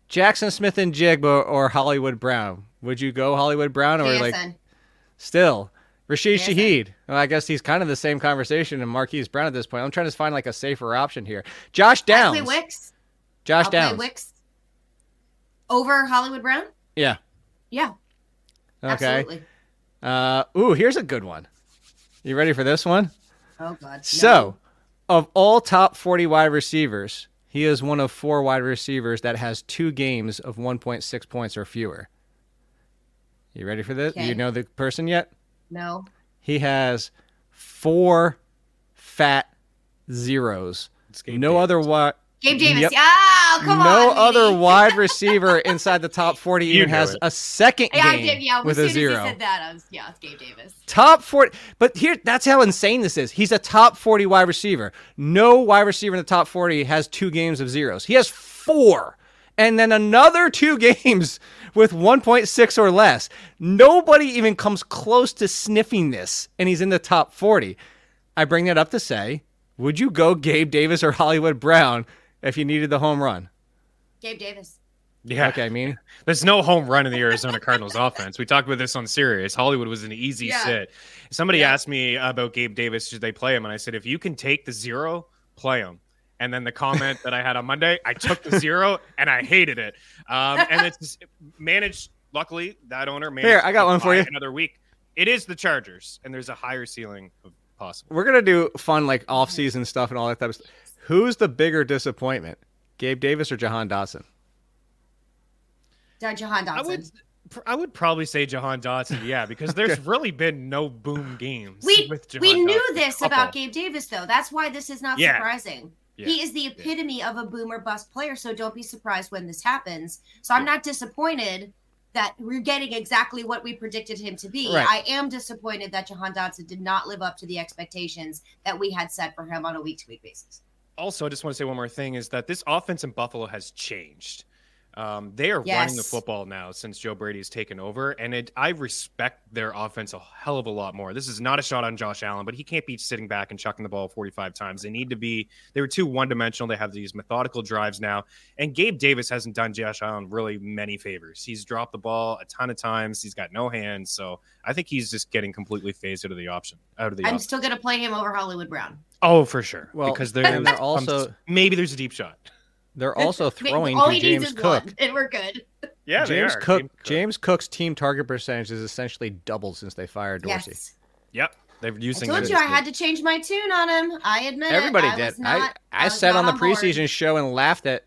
Jackson Smith and Jigba or Hollywood Brown? Would you go Hollywood Brown or JSN. like still Rashid JSN. Shaheed? Well, I guess he's kind of the same conversation in Marquise Brown at this point. I'm trying to find like a safer option here. Josh Downs. I'll play Wicks. Josh I'll Downs. play Wicks over Hollywood Brown. Yeah. Yeah. Okay. Absolutely. Here's a good one. You ready for this one? Oh God. So, of all top 40 wide receivers, he is one of 4 wide receivers that has 2 games of 1.6 points or fewer. You ready for this? Okay. Do you know the person yet? No. He has 4 fat zeros. No other wide. Gabe Davis. Yep. Oh, come on. No baby. other wide receiver inside the top 40 You even know has it. a second Yeah, I game did. Yeah, with as a soon zero. as you said that, it's Gabe Davis. Top 40. But that's how insane this is. He's a top 40 wide receiver. No wide receiver in the top 40 has 2 games of zeros. He has 4. And then another 2 games with 1.6 or less. Nobody even comes close to sniffing this, and he's in the top 40. I bring that up to say, would you go Gabe Davis or Hollywood Brown if you needed the home run? Gabe Davis. Yeah. Okay, I mean, There's no home run in the Arizona Cardinals offense. We talked about this on Sirius. Hollywood was an easy sit. Somebody asked me about Gabe Davis, should they play him? And I said, if you can take the 0, play him. And then the comment that I had on Monday, I took the 0 and I hated it. And it's managed, luckily, that owner managed Here, I got to one for buy you. another week. It is the Chargers, and there's a higher ceiling of possible. we're going to do fun, like, off-season stuff and all that type of stuff. Who's the bigger disappointment, Gabe Davis or Jahan Dotson? Jahan Dotson. I would probably say Jahan Dotson, yeah, because there's really been no boom games. We with Jahan knew Dotson. this about Gabe Davis, though. That's why this is not Yeah. surprising. Yeah. He is the epitome of a boom or bust player, so don't be surprised when this happens. So I'm not disappointed that we're getting exactly what we predicted him to be. Right. I am disappointed that Jahan Dotson did not live up to the expectations that we had set for him on a week-to-week basis. Also, I just want to say one more thing is that this offense in Buffalo has changed. They are running the Yes. football now since Joe Brady has taken over, and I respect their offense a hell of a lot more. This is not a shot on Josh Allen, but he can't be sitting back and chucking the ball 45 times. They were too one-dimensional. They have these methodical drives now, and Gabe Davis hasn't done Josh Allen really many favors. He's dropped the ball a ton of times. He's got no hands, so I think he's just getting completely phased out of the option. I'm still going to play him over Hollywood Brown. Oh, for sure. Well, because and they're also maybe there's a deep shot. they're also throwing All to he James needs is Cook. one, and we're good. Yeah, James Cook's team target percentage is essentially doubled since they fired Dorsey. Yes. Yep, they're I using. told it you as I had to change my tune on him. I admit Everybody it. did. I I was sat not on the board. preseason show and laughed at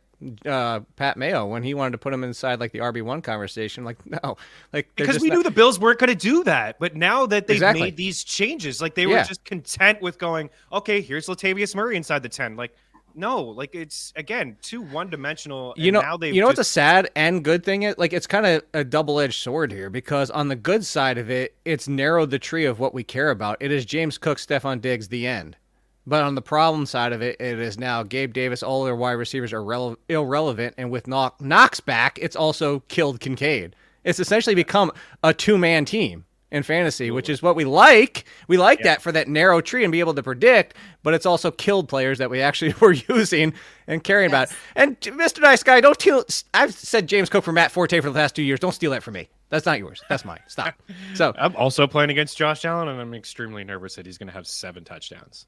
Pat Mayo when he wanted to put him inside like the RB1 conversation. Like, no, like they're because just we not- knew the Bills weren't going to do that, but now that they've Exactly. made these changes, like they were Yeah. just content with going, okay, here's Latavius Murray inside the 10. Like, no, like it's again too one-dimensional. You know, now they've what's a just- sad and good thing is, like, it's kind of a double-edged sword here because on the good side of it, it's narrowed the tree of what we care about. It is James Cook, Stephon Diggs, the end. But on the problem side of it, it is now Gabe Davis. All their wide receivers are irrelevant, and with Knox back, it's also killed Kincaid. It's essentially become a 2-man team in fantasy, which is what we like. We like that for that narrow tree and be able to predict, but it's also killed players that we actually were using and caring about. And Mr. Nice Guy, don't steal. I've said James Cook for Matt Forte for the last 2 years. Don't steal that from me. That's not yours. That's mine. Stop. So I'm also playing against Josh Allen, and I'm extremely nervous that he's going to have 7 touchdowns.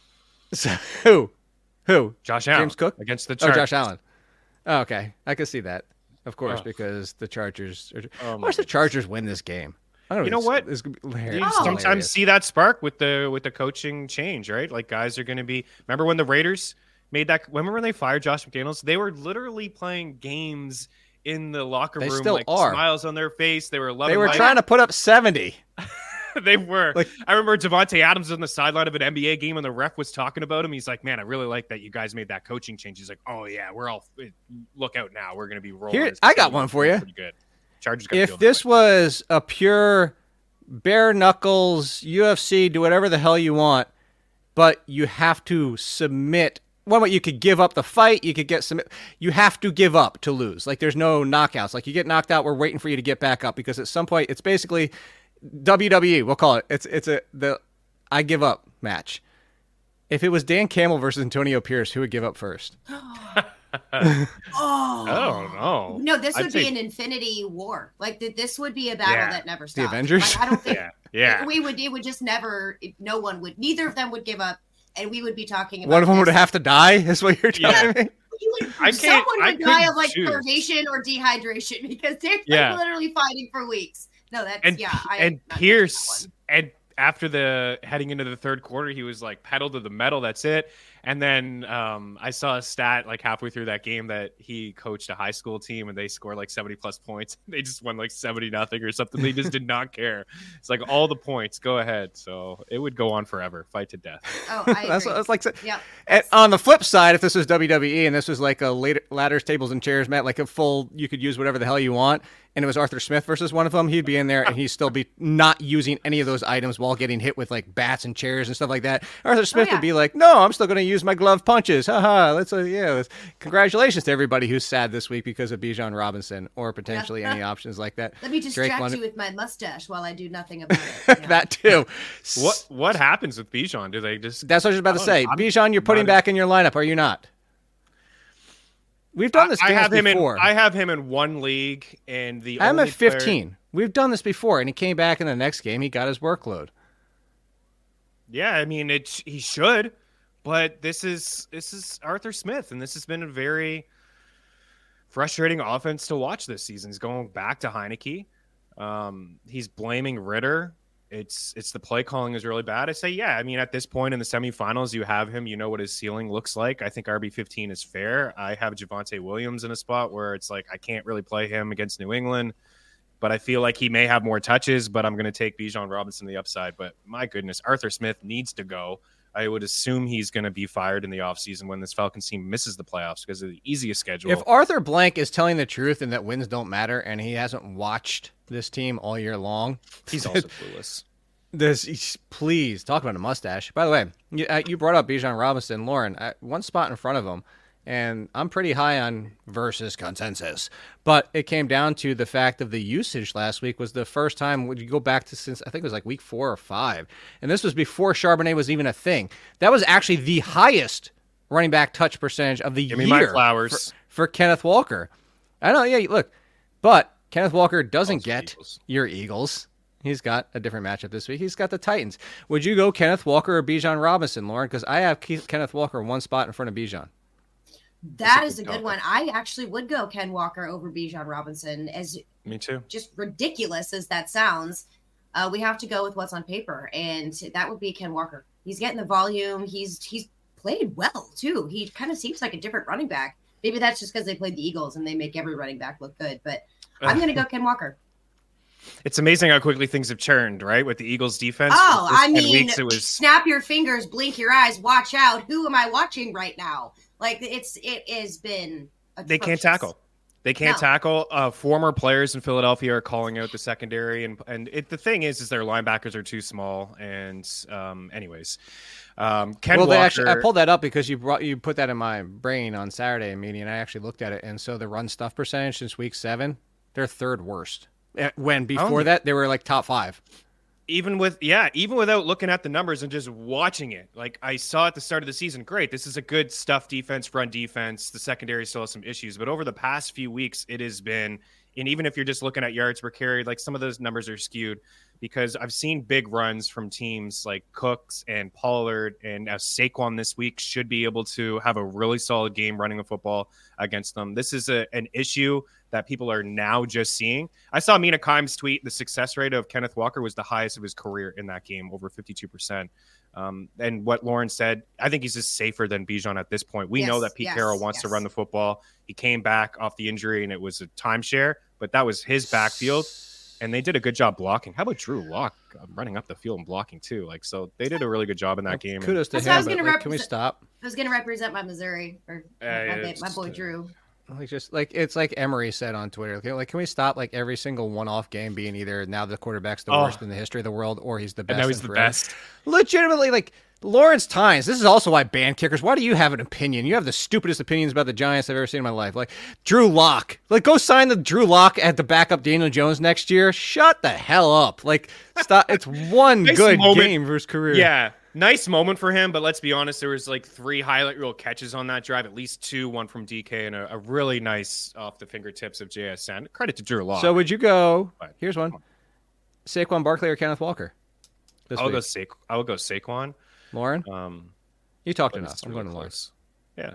who? Josh Allen. James Cook against the Oh, Chargers. Josh Allen. Oh, okay, I can see that. Of course, Oh. because the Chargers. Oh, my Watch the Chargers win this game. I don't You know what? It's gonna be hilarious. You It's sometimes hilarious. see that spark with the coaching change, right? Like guys are going to be. Remember when the Raiders made that? Remember when they fired Josh McDaniels? They were literally playing games in the locker They room, still like are. smiles on their face. They were loving. They were life. trying to put up 70. They were. Like- I remember Devontae Adams on the sideline of an NBA game, and the ref was talking about him. He's like, "Man, I really like that you guys made that coaching change." He's like, "Oh yeah, we're all look out now. We're going to be rolling." Here- this I got team. one for you. Pretty good. Chargers. gotta feel If that this way. was a pure bare knuckles UFC, do whatever the hell you want, but you have to submit. Well, you could give up the fight. You could get submit. You have to give up to lose. Like there's no knockouts. Like you get knocked out, we're waiting for you to get back up because at some point it's basically WWE. We'll call it. It's the I give up match. If it was Dan Campbell versus Antonio Pierce, who would give up first? Oh, I don't know. No, this I'd would say- be an infinity war. Like this would be a battle Yeah. that never stops. The Avengers? Like, I don't think Yeah. it would just never. No one would. Neither of them would give up, and we would be talking about. One of them this. would have to die, is what you're telling me? Someone would die couldn't of like choose. starvation or dehydration because they're like, Yeah. literally fighting for weeks. No, that's And yeah. and Pierce, and after the heading into the third quarter, he was like pedal to the metal. That's it. And then I saw a stat like halfway through that game that he coached a high school team and they scored like 70+ points. They just won like 70-0 or something. They just did not care. It's like all the points, go ahead. So it would go on forever, fight to death. Oh, I That's agree. what I was like. Yep. And on the flip side, if this was WWE and this was like a ladders, tables, and chairs match, like a full, you could use whatever the hell you want, and it was Arthur Smith versus one of them, he'd be in there and he'd still be not using any of those items while getting hit with like bats and chairs and stuff like that. Arthur Smith yeah. would be like, "No, I'm still going to use my glove punches." Haha. Congratulations to everybody who's sad this week because of Bijan Robinson or potentially any options like that. Let me Drake distract London- you with my mustache while I do nothing about it. Yeah. that too. What happens with Bijan? Do they just? That's what I was about to say. I'm Bijan, you're putting not- back in your lineup, are you not? We've done this I dance have him before. I have him in one league, and the I'm only at 15. We've done this before, and he came back in the next game. He got his workload. Yeah, I mean he should, but this is Arthur Smith, and this has been a very frustrating offense to watch this season. He's going back to Heineke. He's blaming Ritter. It's the play calling is really bad. I say, yeah, I mean, at this point in the semifinals, you have him. You know what his ceiling looks like. I think RB15 is fair. I have Javonte Williams in a spot where it's like I can't really play him against New England, but I feel like he may have more touches, but I'm going to take Bijan Robinson the upside. But my goodness, Arthur Smith needs to go. I would assume he's going to be fired in the offseason when this Falcons team misses the playoffs because of the easiest schedule. If Arthur Blank is telling the truth and that wins don't matter, and he hasn't watched this team all year long, He's also clueless. Please talk about a mustache. By the way, you brought up Bijan Robinson, Lauren. One spot in front of him, and I'm pretty high on versus consensus. But it came down to the fact of the usage last week was the first time. Would you go back to since I think it was like week 4 or 5, and this was before Charbonnet was even a thing. That was actually the highest running back touch percentage of the Give year. me my flowers. For Kenneth Walker. I know, yeah. Look, but Kenneth Walker doesn't Also get Eagles. your Eagles. He's got a different matchup this week. He's got the Titans. Would you go Kenneth Walker or Bijan Robinson, Lauren? Because I have Kenneth Walker one spot in front of Bijan. That is a good one. I actually would go Ken Walker over Bijan Robinson. As Me too. just ridiculous as that sounds, we have to go with what's on paper, and that would be Ken Walker. He's getting the volume. He's played well too. He kind of seems like a different running back. Maybe that's just because they played the Eagles and they make every running back look good. But I'm going to go Ken Walker. It's amazing how quickly things have churned, right? With the Eagles defense. Oh, The first I 10 mean, weeks, it was snap your fingers, blink your eyes, watch out. Who am I watching right now? Like it has been. they can't atrocious. tackle. They can't No. tackle. Former players in Philadelphia are calling out the secondary, and the thing is their linebackers are too small. And anyways, Ken Well, Walker. I pulled that up because you put that in my brain on Saturday meeting, and I actually looked at it. And so the run stuff percentage since week 7, they're third worst. When before that they were like top 5. even without looking at the numbers and just watching it, like I saw at the start of the season, great, this is a good stuff defense, run defense. The secondary still has some issues, but over the past few weeks, it has been, and even if you're just looking at yards per carry, like some of those numbers are skewed because I've seen big runs from teams like Cooks and Pollard, and as Saquon this week should be able to have a really solid game running the football against them. This is an issue that people are now just seeing. I saw Mina Kimes tweet the success rate of Kenneth Walker was the highest of his career in that game, over 52%. And what Lauren said, I think he's just safer than Bijan at this point. We know that Pete Carroll wants to run the football. He came back off the injury and it was a timeshare, but that was his backfield. And they did a good job blocking. How about Drew Lock running up the field and blocking too? Like, so they did a really good job in that game. Kudos to That's what I him. was But, gonna like, can we stop? I was going to represent my Missouri or my it's boy Drew. Like it's like Emery said on Twitter. Okay, like, can we stop like every single one-off game being either now the quarterback's the worst in the history of the world, or he's the best? And now he's in the forever? best. Legitimately, like Lawrence Tynes. This is also why ban kickers. Why do you have an opinion? You have the stupidest opinions about the Giants I've ever seen in my life. Like Drew Lock. Like go sign the Drew Lock at the backup Daniel Jones next year. Shut the hell up. Like stop. It's one Nice good moment. game for his career. Yeah. Nice moment for him, but let's be honest, there was like 3 highlight reel catches on that drive, at least 2, one from DK, and a really nice off the fingertips of JSN. Credit to Drew Lock. So would you go? Here's one: Saquon Barkley or Kenneth Walker? I would go Saquon. Lauren, you talked enough. I'm going to Lauren. Yeah.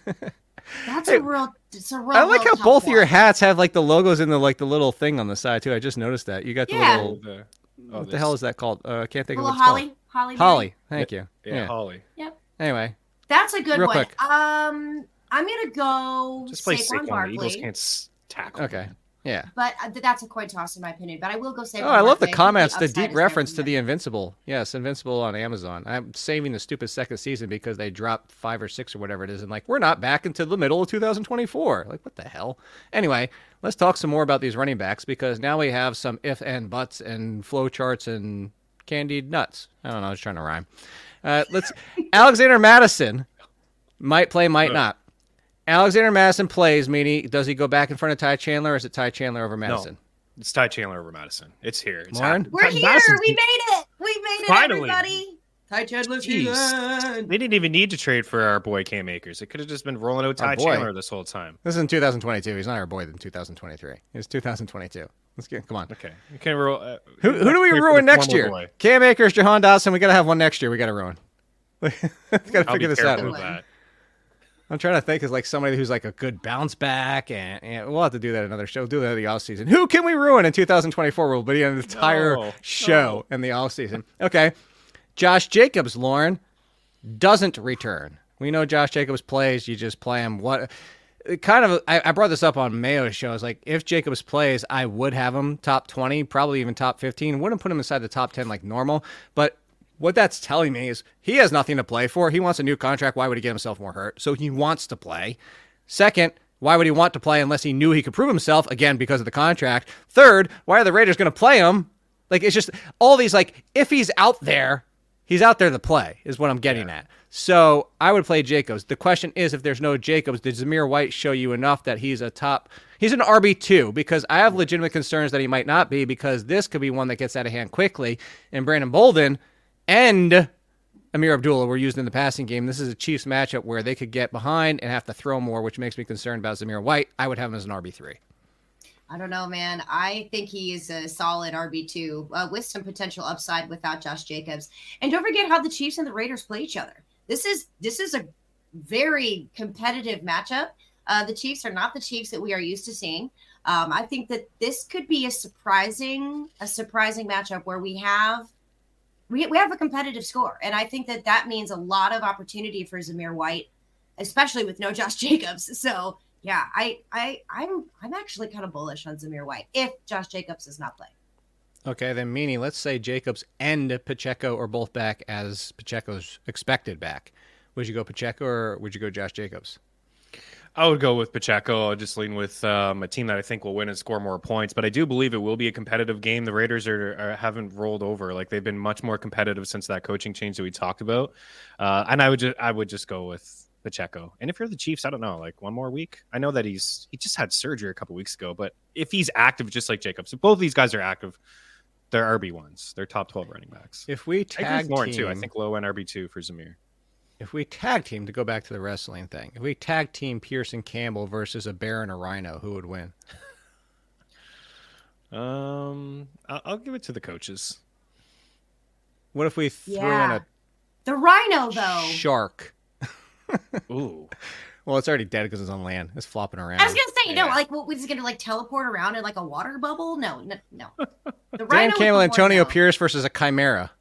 That's a real. It's a real. I like how tough both of your one. hats have like the logos in the little thing on the side too. I just noticed that you got the Yeah. little. What the hell is that called? I can't think of what it's Holly. called. Holly. Holly. Thank you. Yeah, Holly. Yep. Anyway, That's a good Real one. quick. I'm gonna go Just play Saquon Saquon. The Barkley, Eagles can't tackle. okay. him. Yeah. but that's a coin toss in my opinion. But I will go Saquon. Oh, I love the Barkley. I think comments, the upside deep is there reference for to him. the Invincible. Yes, Invincible on Amazon. I'm saving the stupid second season because they dropped 5 or 6 or whatever it is, and like we're not back until the middle of 2024. Like what the hell? Anyway, let's talk some more about these running backs because now we have some if and buts and flow charts and candied nuts. I don't know. I was trying to rhyme. Let's. Alexander Madison might play, might not. Alexander Madison plays, meaning does he go back in front of Ty Chandler or is it Ty Chandler over Madison? No, it's Ty Chandler over Madison. It's here. It's Lauren? happening. We're Ty- here. Madison's- We made it. We made it, Finally. everybody. Ty Chandler's Jeez. season. They didn't even need to trade for our boy Cam Akers. It could have just been rolling out Ty boy. Chandler this whole time. This is in 2022. He's not our boy in 2023. It's 2022. Let's get. Come on. Okay, you can roll. Who do we trade for ruin the next former year? boy. Cam Akers, Jahan Dotson. We got to have one next year. We got to ruin. Got to I'll figure be this out. careful with that. I'm trying to think as like somebody who's like a good bounce back, and we'll have to do that another show. Do that in the off season. Who can we ruin in 2024? We'll be an entire show in the off season. Okay, Josh Jacobs, Lauren, doesn't return. We know Josh Jacobs plays. You just play him. What? Kind of. I brought this up on Mayo's show. It's like if Jacobs plays, I would have him top 20, probably even top 15. Wouldn't put him inside the top 10 like normal, but. What that's telling me is he has nothing to play for. He wants a new contract. Why would he get himself more hurt? So he wants to play. Second, why would he want to play unless he knew he could prove himself? Again, because of the contract. Third, why are the Raiders going to play him? Like, it's just all these, like, if he's out there, he's out there to play is what I'm getting at. So I would play Jacobs. The question is, if there's no Jacobs, did Zamir White show you enough that he's an RB2? Because I have legitimate concerns that he might not be because this could be one that gets out of hand quickly. And Brandon Bolden and Amir Abdullah were used in the passing game. This is a Chiefs matchup where they could get behind and have to throw more, which makes me concerned about Zamir White. I would have him as an RB3. I don't know, man. I think he is a solid RB2 with some potential upside without Josh Jacobs. And don't forget how the Chiefs and the Raiders play each other. This is a very competitive matchup. The Chiefs are not the Chiefs that we are used to seeing. I think that this could be a surprising matchup where we have a competitive score. And I think that means a lot of opportunity for Zamir White, especially with no Josh Jacobs. So yeah, I'm actually kind of bullish on Zamir White if Josh Jacobs does not play. Okay, then Meanie, let's say Jacobs and Pacheco are both back as Pacheco's expected back. Would you go Pacheco or would you go Josh Jacobs? I would go with Pacheco. I'll just lean with a team that I think will win and score more points. But I do believe it will be a competitive game. The Raiders haven't rolled over. Like they've been much more competitive since that coaching change that we talked about. And I would just go with Pacheco. And if you're the Chiefs, I don't know, like one more week. I know that he just had surgery a couple weeks ago. But if he's active, just like Jacobs, if both of these guys are active, they're RB1s. They're top 12 running backs. If we tag Lauren team, too, I think low end RB2 for Zamir. If we tag team, to go back to the wrestling thing, if we tag team Pearson Campbell versus a bear and a rhino, who would win? I'll give it to the coaches. What if we threw in a the rhino though shark? Ooh. Well, it's already dead because it's on land. It's flopping around. I was gonna say, no, like what was gonna like teleport around in like a water bubble? No. The Dan rhino Campbell, with the Antonio horn, Pierce versus a chimera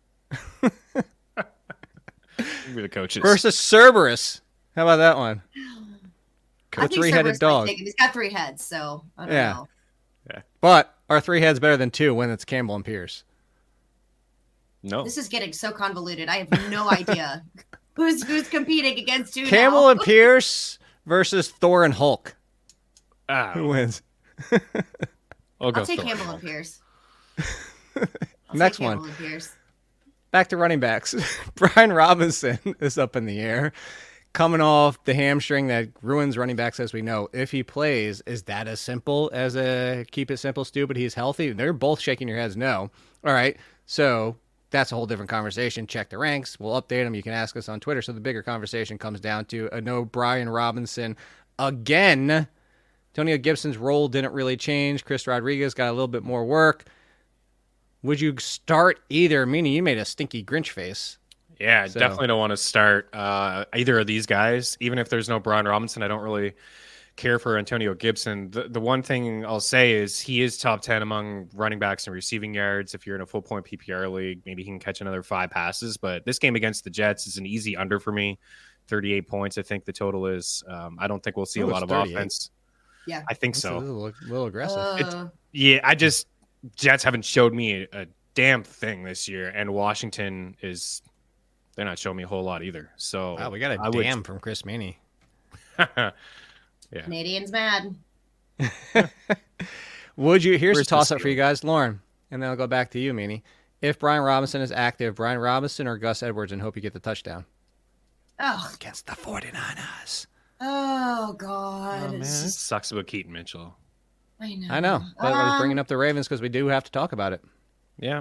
Be the coaches. versus Cerberus. How about that one? I A think three-headed Cerberus might dog. take him. He's got 3 heads, so I don't Yeah. know. But are 3 heads better than 2 when it's Campbell and Pierce? No. This is getting so convoluted. I have no idea who's competing against who. Campbell now. and Pierce versus Thor and Hulk. Who wins? I'll I'll take Thor. Campbell and Pierce. Next Campbell one. and Pierce. Back to running backs. Brian Robinson is up in the air. Coming off the hamstring that ruins running backs as we know. If he plays, is that as simple as a keep it simple, stupid? He's healthy. They're both shaking your heads no. All right. So that's a whole different conversation. Check the ranks. We'll update them. You can ask us on Twitter. So the bigger conversation comes down to no Brian Robinson again. Antonio Gibson's role didn't really change. Chris Rodriguez got a little bit more work. Would you start either? Meaning you made a stinky Grinch face. Yeah, I definitely don't want to start either of these guys. Even if there's no Brian Robinson, I don't really care for Antonio Gibson. The one thing I'll say is he is top 10 among running backs and receiving yards. If you're in a full point PPR league, maybe he can catch another 5 passes. But this game against the Jets is an easy under for me. 38 points, I think the total is. I don't think we'll see a lot of 38. Offense. Yeah, I think so. A little aggressive. Jets haven't showed me a damn thing this year, and Washington they're not showing me a whole lot either. So wow, we got a damn from Chris Meaney. Yeah. Canadians mad. Would you? Here's a toss up for you guys, Lauren, and then I'll go back to you, Meaney. If Brian Robinson is active, Brian Robinson or Gus Edwards, and hope you get the touchdown. Oh, against the 49ers. Oh God, oh, man, it sucks about Keaton Mitchell. I know. But I was bringing up the Ravens because we do have to talk about it. Yeah.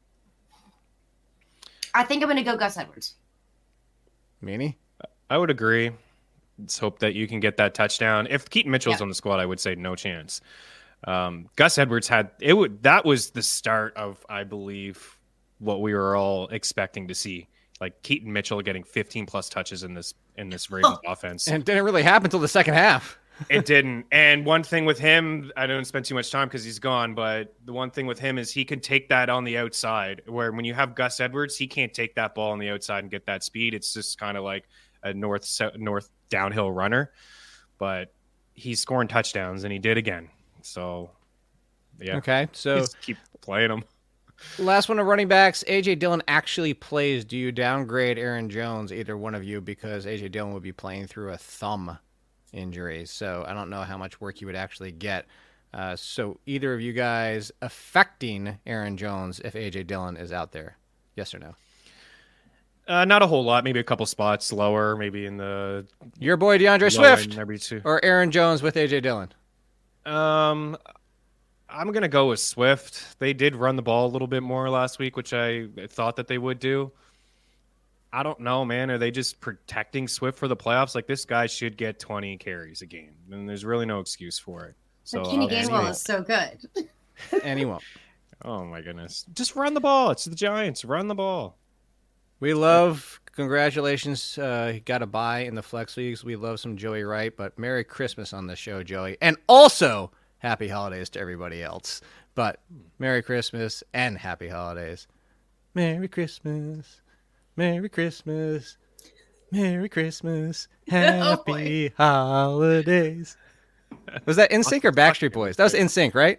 I think I'm going to go Gus Edwards. Meanie? I would agree. Let's hope that you can get that touchdown. If Keaton Mitchell's on the squad, I would say no chance. Gus Edwards that was the start of, I believe, what we were all expecting to see. Like Keaton Mitchell getting 15 plus touches in this Ravens offense. And it didn't really happen until the second half. It didn't. And one thing with him, I don't spend too much time because he's gone, but the one thing with him is he can take that on the outside, where when you have Gus Edwards, he can't take that ball on the outside and get that speed. It's just kind of like a north downhill runner, but he's scoring touchdowns, and he did again. So, yeah. Okay, so just keep playing him. Last one of running backs. A.J. Dillon actually plays. Do you downgrade Aaron Jones, either one of you, because A.J. Dillon would be playing through a thumb injury? So I don't know how much work you would actually get. So either of you guys affecting Aaron Jones if A.J. Dillon is out there? Yes or no? Not a whole lot. Maybe a couple spots lower. Maybe in the your boy DeAndre Swift or Aaron Jones with A.J. Dillon. I'm gonna go with Swift. They did run the ball a little bit more last week, which I thought that they would do. I don't know, man. Are they just protecting Swift for the playoffs? Like, this guy should get 20 carries a game, and there's really no excuse for it. So Kenny Gainwell is so good. And he won't. Oh my goodness! Just run the ball. It's the Giants. Run the ball. We love. Congratulations. He got a bye in the flex leagues. We love some Joey Wright, but Merry Christmas on the show, Joey, and also Happy Holidays to everybody else. But Merry Christmas and Happy Holidays. Merry Christmas. Merry Christmas. Merry Christmas. Happy Holidays. Was that NSYNC or Backstreet Boys? That was NSYNC, right?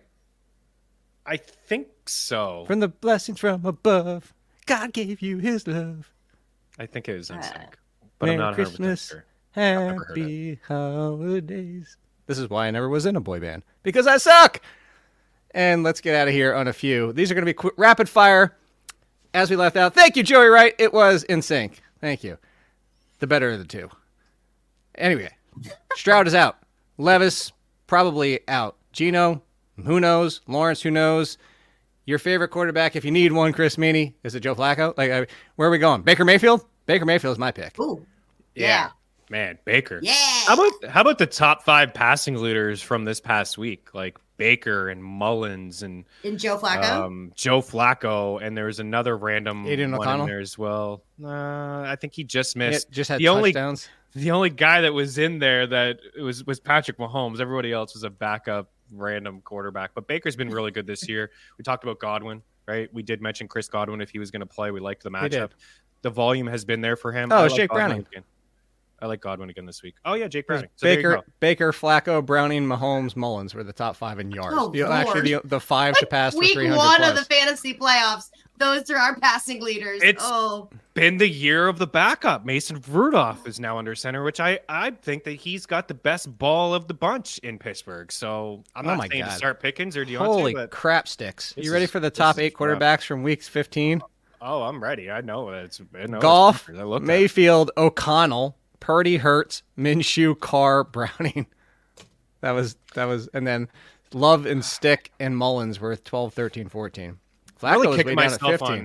I think so. From the blessings from above, God gave you his love. I think it was NSYNC. But Merry I'm not 100% Christmas. sure. Happy Holidays. This is why I never was in a boy band. Because I suck! And let's get out of here on a few. These are going to be rapid fire. As we left out, thank you, Joey Wright. It was NSYNC. Thank you. The better of the two. Anyway, Stroud is out. Levis, probably out. Gino, who knows? Lawrence, who knows? Your favorite quarterback, if you need one, Chris Meaney, is it Joe Flacco? Where are we going? Baker Mayfield? Baker Mayfield is my pick. Ooh. Yeah. Man, Baker. Yeah. How about the top 5 passing leaders from this past week? Like Baker and Mullins and Joe Flacco? Joe Flacco, and there was another random Aiden one O'Connell in there as well. I think he just missed. Just had the touchdowns. The only guy that was in there that was Patrick Mahomes. Everybody else was a backup random quarterback. But Baker's been really good this year. We talked about Godwin, right? We did mention Chris Godwin if he was going to play. We liked the matchup. The volume has been there for him. Oh, it's Jake Browning. I like Godwin again this week. Oh, yeah, Jake Browning. So Baker, Flacco, Browning, Mahomes, Mullins were the top 5 in yards. Oh, actually, the 5 to pass for 300 Week 1 plus. of the fantasy playoffs. Those are our passing leaders. It's been the year of the backup. Mason Rudolph is now under center, which I think that he's got the best ball of the bunch in Pittsburgh. So I'm not saying to start Pickens or Deontay. Holy crap sticks. You ready for the top 8 quarterbacks from weeks 15? Oh, I'm ready. I know it's Goff, Mayfield, O'Connell, Purdy, Hurts, Minshew, Carr, Browning. That was, and then Love and Stick and Mullins were 12, 13, 14. Flacco was way down at 15.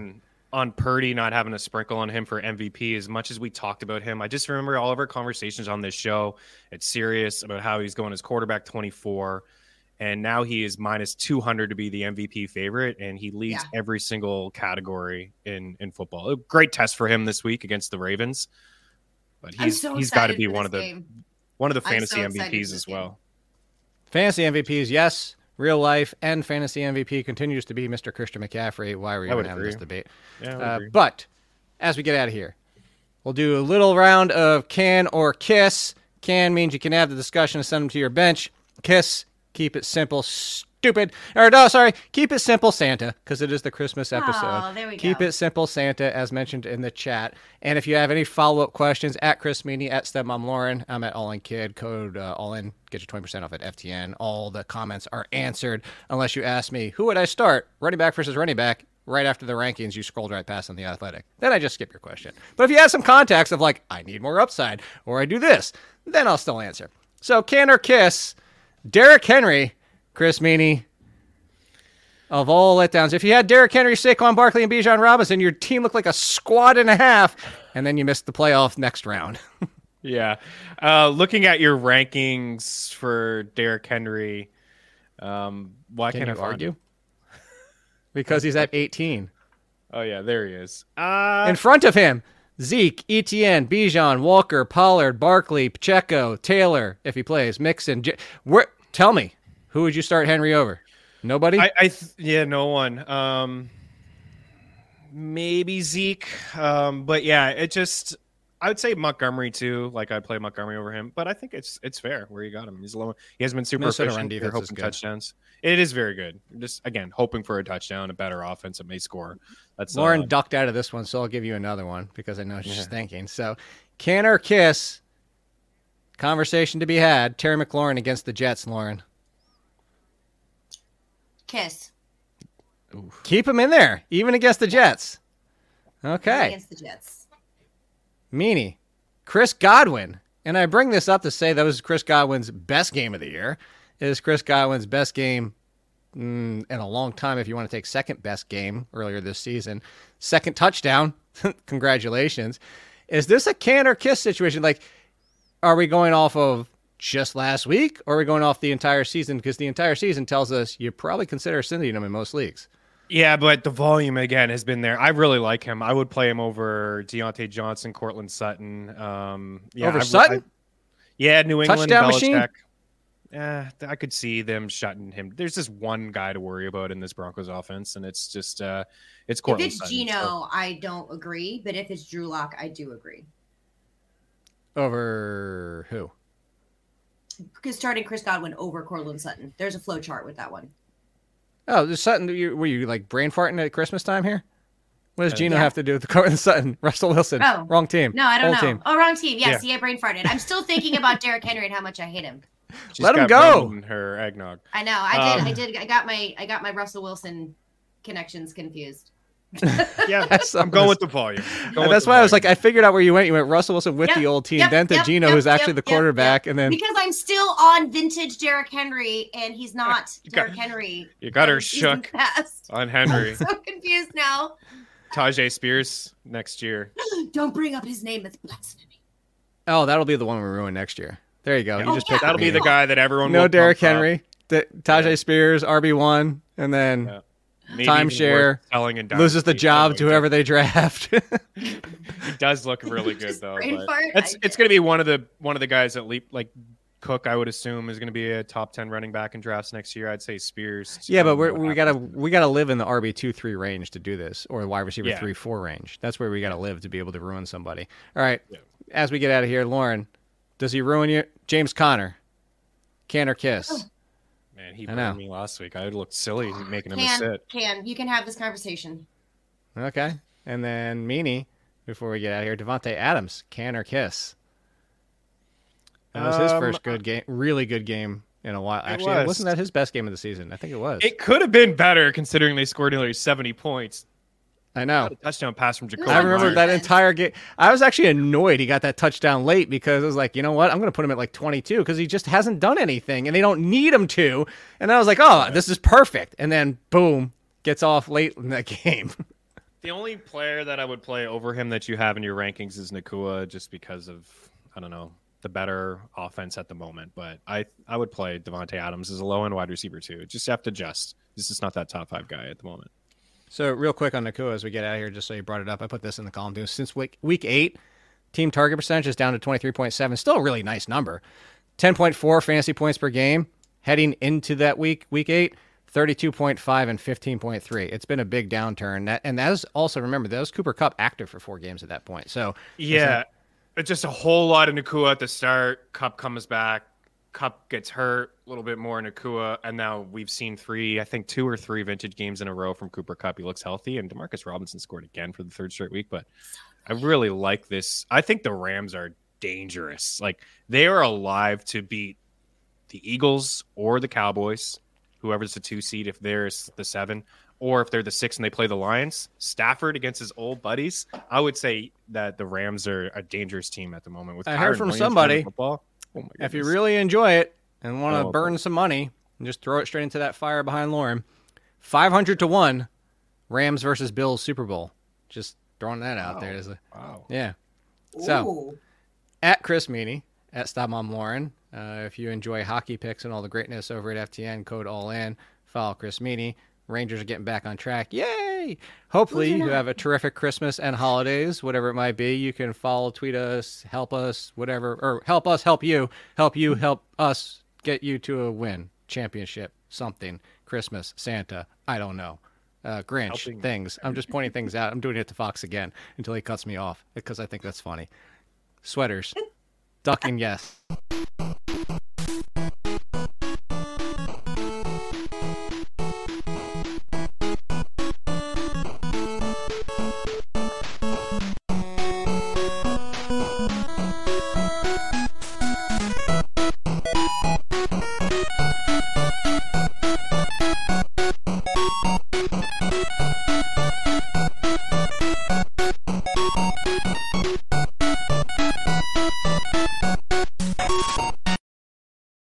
on Purdy not having a sprinkle on him for MVP. As much as we talked about him, I just remember all of our conversations on this show at Sirius about how he's going as quarterback 24, and now he is minus 200 to be the MVP favorite, and he leads every single category in football. A great test for him this week against the Ravens, but he's got to be one of the fantasy MVPs as well. Fantasy MVPs, yes. Real life and fantasy MVP continues to be Mr. Christian McCaffrey. Why are we even having this debate? Yeah, but as we get out of here, we'll do a little round of can or kiss. Can means you can have the discussion and send them to your bench. Kiss, keep it simple, stupid. Or no, sorry, keep it simple, Santa, because it is the Christmas episode. Oh, there we Keep go. it simple, Santa, as mentioned in the chat. And if you have any follow-up questions, at Chris Meany, at Stepmom Lauren, I'm at All In Kid, code All In, get you 20% off at FTN. All the comments are answered, unless you ask me, who would I start? Running back versus running back. Right after the rankings, you scrolled right past on The Athletic. Then I just skip your question. But if you have some context of like, I need more upside, or I do this, then I'll still answer. So can or kiss, Derrick Henry, Chris Meany, of all letdowns. If you had Derrick Henry, Saquon Barkley, and Bijan Robinson, your team looked like a squad and a half, and then you missed the playoff next round. Yeah. Looking at your rankings for Derrick Henry, why can't I argue? Because he's at 18. Oh, yeah, there he is. In front of him, Zeke, Etienne, Bijan, Walker, Pollard, Barkley, Pacheco, Taylor, if he plays, Mixon. Tell me, who would you start Henry over? Nobody? No one. Maybe Zeke. But yeah, I would say Montgomery too. Like I'd play Montgomery over him, but I think it's fair where you got him. He's low. He hasn't been super efficient. You're hoping touchdowns. It is very good. Just again, hoping for a touchdown, a better offense that may score. That's Lauren ducked out of this one, so I'll give you another one because I know she's thinking. So, can or kiss? Conversation to be had. Terry McLaurin against the Jets, Lauren. Kiss. Oof. Keep him in there, even against the Jets. Okay. Against the Jets. Meany. Chris Godwin. And I bring this up to say that was Chris Godwin's best game of the year. It is Chris Godwin's best game in a long time if you want to take second best game earlier this season. Second touchdown. Congratulations. Is this a can or kiss situation? Like, are we going off of just last week, or are we going off the entire season? Because the entire season tells us you probably consider sending him in most leagues. Yeah, but the volume, again, has been there. I really like him. I would play him over Deontay Johnson, Cortland Sutton. Over Sutton? New England, touchdown Belichick. Machine? I could see them shutting him. There's just one guy to worry about in this Broncos offense, and it's just it's Cortland If it's Sutton, Geno, so. I don't agree. But if it's Drew Lock, I do agree. Over who? Because starting Chris Godwin over Cortland Sutton. There's a flow chart with that one. Oh, the Sutton, were you like brain farting at Christmas time here? What does Geno have to do with the Cortland Sutton? Russell Wilson. Oh. Wrong team. No, I don't know. Team. Oh, wrong team. Yeah, see, I brain farted. I'm still thinking about Derrick Henry and how much I hate him. Let him go. Her eggnog. I know. I did. I got my Russell Wilson connections confused. Yeah, I'm going with the volume. That's why I was like, I figured out where you went. You went Russell Wilson with the old team, then to Geno, who's actually the quarterback, and then because I'm still on vintage Derrick Henry, and he's not Derrick Henry. You got her shook on Henry. I'm so confused now. Tajay Spears next year. Don't bring up his name. It's blasphemy. Oh, that'll be the one we ruin next year. There you go. You just picked that'll be the guy that everyone. No will Derrick Henry. Tajay Spears, RB1, and then timeshare loses the job to whoever they draft. He does look really good though. It's going to be one of the guys that Cook, I would assume, is going to be a top 10 running back in drafts next year. I'd say Spears. Yeah, but we gotta live in the RB 2-3 range to do this, or the wide receiver 3-4 range. That's where we gotta live to be able to ruin somebody. All right, as we get out of here, Lauren, does he ruin you? James Conner, can or kiss? Oh. Man, he burned me last week. I looked silly making him a sit. You can have this conversation. Okay, and then Meany, before we get out of here, Devontae Adams, can or kiss? That was his first good game, really good game in a while. Actually, wasn't that his best game of the season? I think it was. It could have been better considering they scored nearly 70 points. I know. A touchdown pass from Jacoby. I remember that entire game. I was actually annoyed he got that touchdown late because I was like, you know what? I'm going to put him at like 22 because he just hasn't done anything and they don't need him to. And I was like, oh, this is perfect. And then boom, gets off late in that game. The only player that I would play over him that you have in your rankings is Nakua, just because of, I don't know, the better offense at the moment. But I would play Devontae Adams as a low-end wide receiver too. Just have to adjust. This is not that top 5 guy at the moment. So real quick on Nakua as we get out of here, just so you brought it up, I put this in the column too. Since week 8, team target percentage is down to 23.7. Still a really nice number. 10.4 fantasy points per game. Heading into that week 8, 32.5 and 15.3. It's been a big downturn. And that is also, remember, that was Cooper Kupp active for 4 games at that point. So yeah, it's just a whole lot of Nakua at the start. Kupp comes back. Kupp gets hurt, a little bit more Nakua, and now we've seen 2 or 3 vintage games in a row from Cooper Kupp. He looks healthy, and Demarcus Robinson scored again for the 3rd straight week. But I really like this. I think the Rams are dangerous. Like, they are alive to beat the Eagles or the Cowboys, whoever's the 2 seed, if there's the 7, or if they're the 6 and they play the Lions. Stafford against his old buddies. I would say that the Rams are a dangerous team at the moment. With I Kyren heard from Williams somebody, football. Oh my if you goodness. really enjoy it and want to burn some money and just throw it straight into that fire behind Lauren, 500-1 Rams versus Bills Super Bowl. Just throwing that out there. Wow. Yeah. So, Ooh. at Chris Meany, at StopMom Lauren, if you enjoy hockey picks and all the greatness over at FTN, code ALLIN, follow Chris Meany. Rangers are getting back on track. Yay! Hopefully you have a terrific Christmas and holidays, whatever it might be. You can follow, tweet us, help us, whatever, or help us help you, help us get you to a win, championship, something, Christmas, Santa, I don't know. Grinch, things. I'm just pointing things out. I'm doing it to Fox again until he cuts me off because I think that's funny. Sweaters. Ducking, yes.